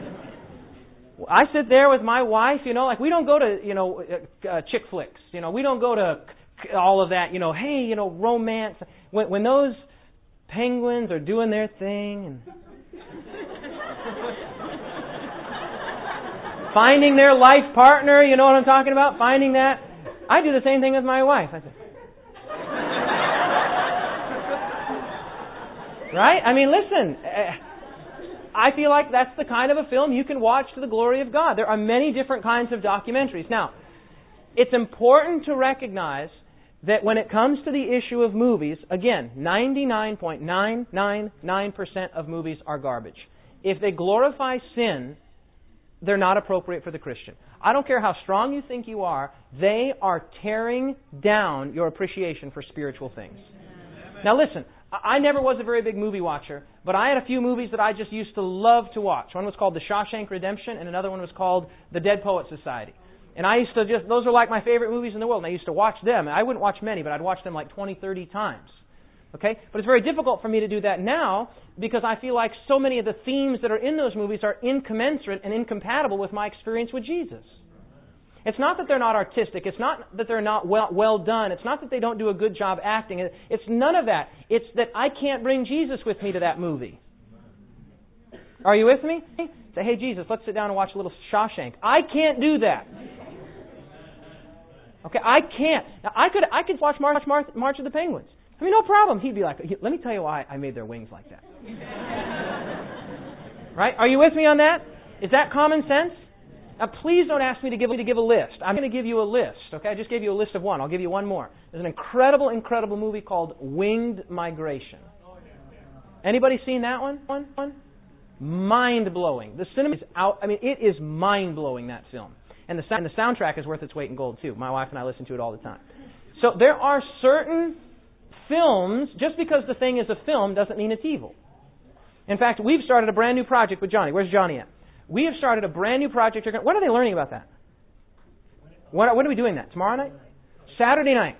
I sit there with my wife, you know, like we don't go to, you know, uh, uh, chick flicks. You know, we don't go to all of that, you know, hey, you know, romance. When, when those penguins are doing their thing and finding their life partner, you know what I'm talking about? Finding that. I do the same thing with my wife. I say, right? I mean, listen, I feel like that's the kind of a film you can watch to the glory of God. There are many different kinds of documentaries. Now, It's important to recognize that when it comes to the issue of movies, again, ninety-nine point nine nine nine percent of movies are garbage. If they glorify sin, they're not appropriate for the Christian. I don't care how strong you think you are, they are tearing down your appreciation for spiritual things. Now listen, I never was a very big movie watcher, but I had a few movies that I just used to love to watch. One was called The Shawshank Redemption, and another one was called The Dead Poets Society. And I used to just, those are like my favorite movies in the world, and I used to watch them. I wouldn't watch many, but I'd watch them like twenty, thirty times. Okay? But it's very difficult for me to do that now because I feel like so many of the themes that are in those movies are incommensurate and incompatible with my experience with Jesus. It's not that they're not artistic. It's not that they're not well, well done. It's not that they don't do a good job acting. It's none of that. It's that I can't bring Jesus with me to that movie. Are you with me? Say, hey, Jesus, let's sit down and watch a little Shawshank. I can't do that. Okay, I can't. Now, I could I could watch March, March, March of the Penguins. I mean, no problem. He'd be like, let me tell you why I made their wings like that. Right? Are you with me on that? Is that common sense? Now, please don't ask me to give, to give a list. I'm going to give you a list. Okay, I just gave you a list of one. I'll give you one more. There's an incredible, incredible movie called Winged Migration. Anybody seen that one? One? One? Mind-blowing. The cinema is out. I mean, it is mind-blowing, that film. And the, and the soundtrack is worth its weight in gold, too. My wife and I listen to it all the time. So there are certain films, just because the thing is a film doesn't mean it's evil. In fact, we've started a brand new project with Johnny. Where's Johnny at? We have started a brand new project. What are they learning about that? What, when are we doing that? Tomorrow night? Saturday night.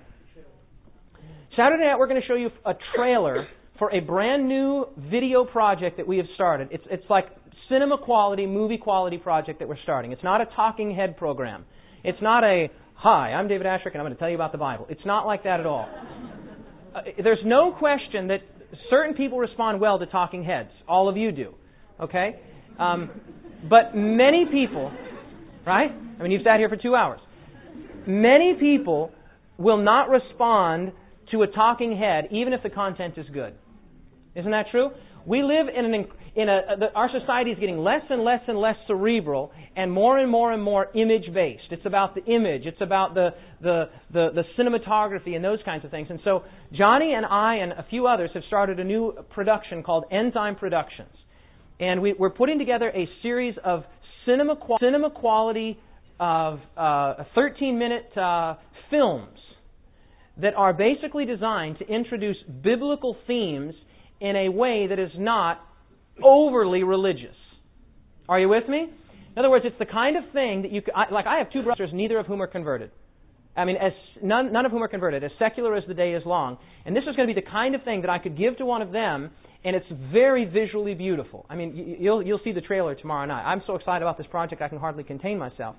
Saturday night we're going to show you a trailer for a brand new video project that we have started. It's, it's like cinema quality, movie quality project that we're starting. It's not a talking head program. It's not a, hi, I'm David Ashrick and I'm going to tell you about the Bible. It's not like that at all. Uh, there's no question that certain people respond well to talking heads. All of you do. Okay? Um, but many people, right? I mean, you've sat here for two hours. Many people will not respond to a talking head even if the content is good. Isn't that true? We live in an in a the, our society is getting less and less and less cerebral and more and more and more image based. It's about the image. It's about the the the, the cinematography and those kinds of things. And so Johnny and I and a few others have started a new production called Enzyme Productions, and we, we're putting together a series of cinema cinema quality of uh, thirteen minute uh, films that are basically designed to introduce biblical themes in a way that is not overly religious. Are you with me? In other words, it's the kind of thing that you... I, like, I have two brothers, neither of whom are converted. I mean, as none, none of whom are converted, as secular as the day is long. And this is going to be the kind of thing that I could give to one of them, and it's very visually beautiful. I mean, you, you'll, you'll see the trailer tomorrow night. I'm so excited about this project, I can hardly contain myself.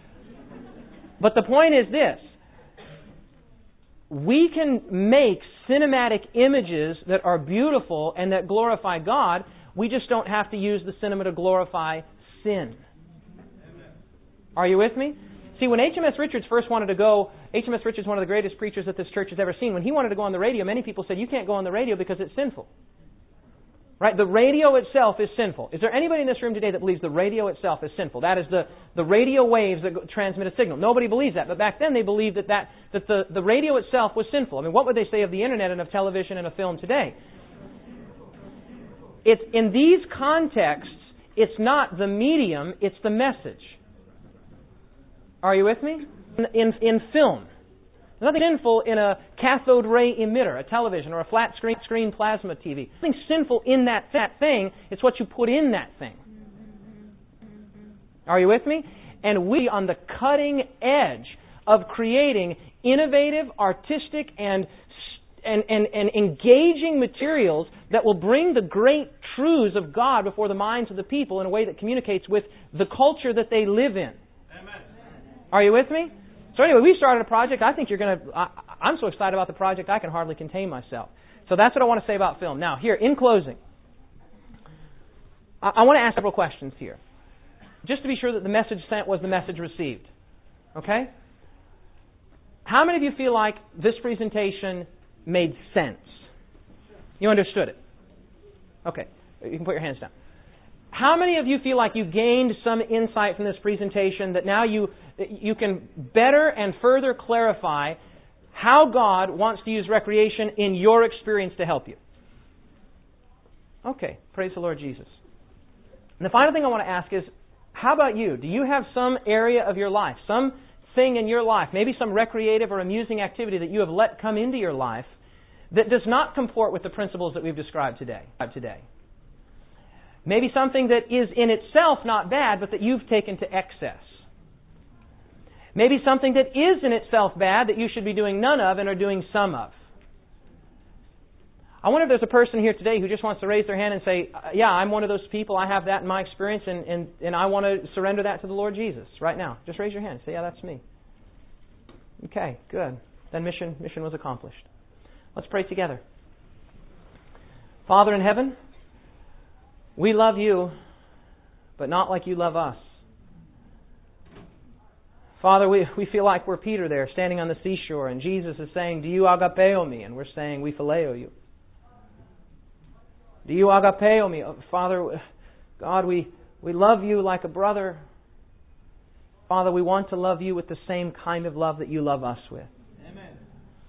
But the point is this. We can make cinematic images that are beautiful and that glorify God. We just don't have to use the cinema to glorify sin. Are you with me? See, when H M S Richards first wanted to go, H M S Richards is one of the greatest preachers that this church has ever seen. When he wanted to go on the radio, many people said, you can't go on the radio because it's sinful. Right? The radio itself is sinful. Is there anybody in this room today that believes the radio itself is sinful? That is the, the radio waves that go, transmit a signal. Nobody believes that. But back then they believed that, that, that the, the radio itself was sinful. I mean, what would they say of the internet and of television and of film today? It's in these contexts, it's not the medium, it's the message. Are you with me? In, in, in film. There's nothing sinful in a cathode ray emitter, a television, or a flat screen, screen plasma T V. Nothing sinful in that, that thing. It's what you put in that thing. Are you with me? And we are on the cutting edge of creating innovative, artistic, and, and, and, and engaging materials that will bring the great truths of God before the minds of the people in a way that communicates with the culture that they live in. Amen. Are you with me? So anyway, we started a project. I think you're going to... I'm so excited about the project, I can hardly contain myself. So that's what I want to say about film. Now, here, in closing, I, I want to ask several questions here, just to be sure that the message sent was the message received. Okay? How many of you feel like this presentation made sense? You understood it? Okay. You can put your hands down. How many of you feel like you gained some insight from this presentation that now you you can better and further clarify how God wants to use recreation in your experience to help you? Okay, praise the Lord Jesus. And the final thing I want to ask is, how about you? Do you have some area of your life, some thing in your life, maybe some recreative or amusing activity that you have let come into your life that does not comport with the principles that we've described today? today? Maybe something that is in itself not bad, but that you've taken to excess. Maybe something that is in itself bad that you should be doing none of and are doing some of. I wonder if there's a person here today who just wants to raise their hand and say, yeah, I'm one of those people, I have that in my experience, and, and, and I want to surrender that to the Lord Jesus right now. Just raise your hand and say, yeah, that's me. Okay, good. Then mission, mission was accomplished. Let's pray together. Father in heaven, we love you, but not like you love us. Father, we, we feel like we're Peter there, standing on the seashore, and Jesus is saying, do you agapeo me? And we're saying, we phileo you. Do you agapeo me? Father, God, we, we love you like a brother. Father, we want to love you with the same kind of love that you love us with. Amen.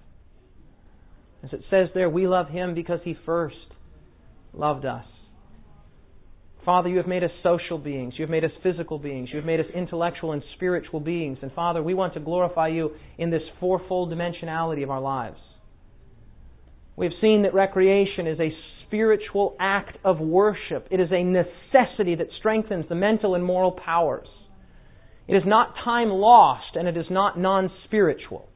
As it says there, we love Him because He first loved us. Father, you have made us social beings. You have made us physical beings. You have made us intellectual and spiritual beings. And Father, we want to glorify you in this fourfold dimensionality of our lives. We have seen that recreation is a spiritual act of worship. It is a necessity that strengthens the mental and moral powers. It is not time lost, and it is not non-spiritual.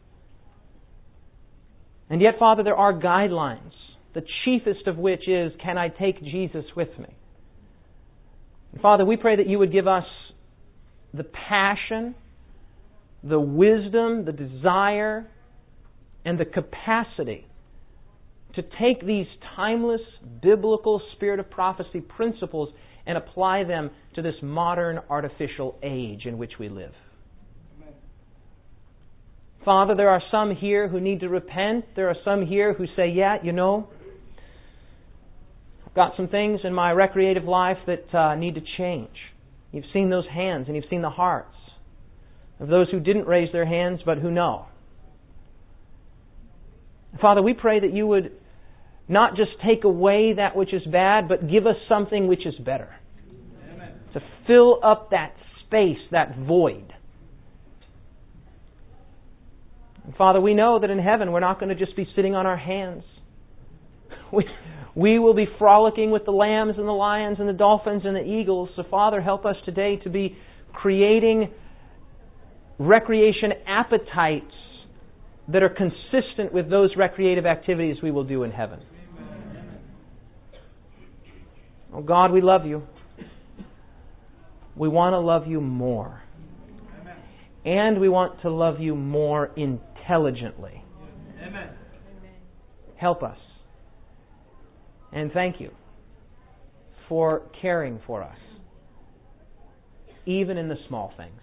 And yet, Father, there are guidelines, the chiefest of which is, can I take Jesus with me? And Father, we pray that you would give us the passion, the wisdom, the desire, and the capacity to take these timeless, biblical, spirit of prophecy principles and apply them to this modern, artificial age in which we live. Amen. Father, there are some here who need to repent. There are some here who say, yeah, you know, I've got some things in my recreative life that uh, need to change. You've seen those hands and you've seen the hearts of those who didn't raise their hands but who know. Father, we pray that you would not just take away that which is bad, but give us something which is better. Amen. To fill up that space, that void. And Father, we know that in heaven we're not going to just be sitting on our hands. We, we will be frolicking with the lambs and the lions and the dolphins and the eagles. So Father, help us today to be creating recreation appetites that are consistent with those recreative activities we will do in heaven. Amen. Oh God, we love you. We want to love you more. Amen. And we want to love you more intelligently. Amen. Help us. And thank you for caring for us, even in the small things.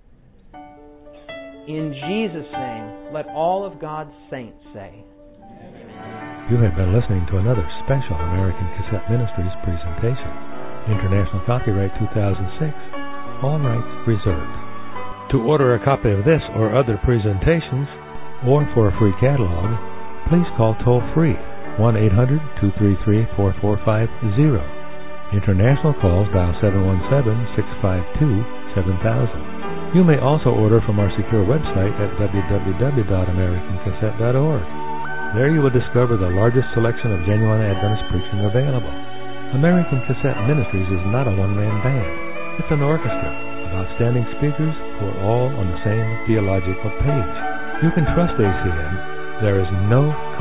In Jesus' name, let all of God's saints say, You have been listening to another special American Cassette Ministries presentation. International copyright two thousand six. All rights reserved. To order a copy of this or other presentations, or for a free catalog, please call toll-free one eight hundred two three three four four five zero. International calls dial seven one seven six five two seven thousand. You may also order from our secure website at w w w dot american cassette dot org. There you will discover the largest selection of genuine Adventist preaching available. American Cassette Ministries is not a one-man band. It's an orchestra of outstanding speakers who are all on the same theological page. You can trust A C M. There is no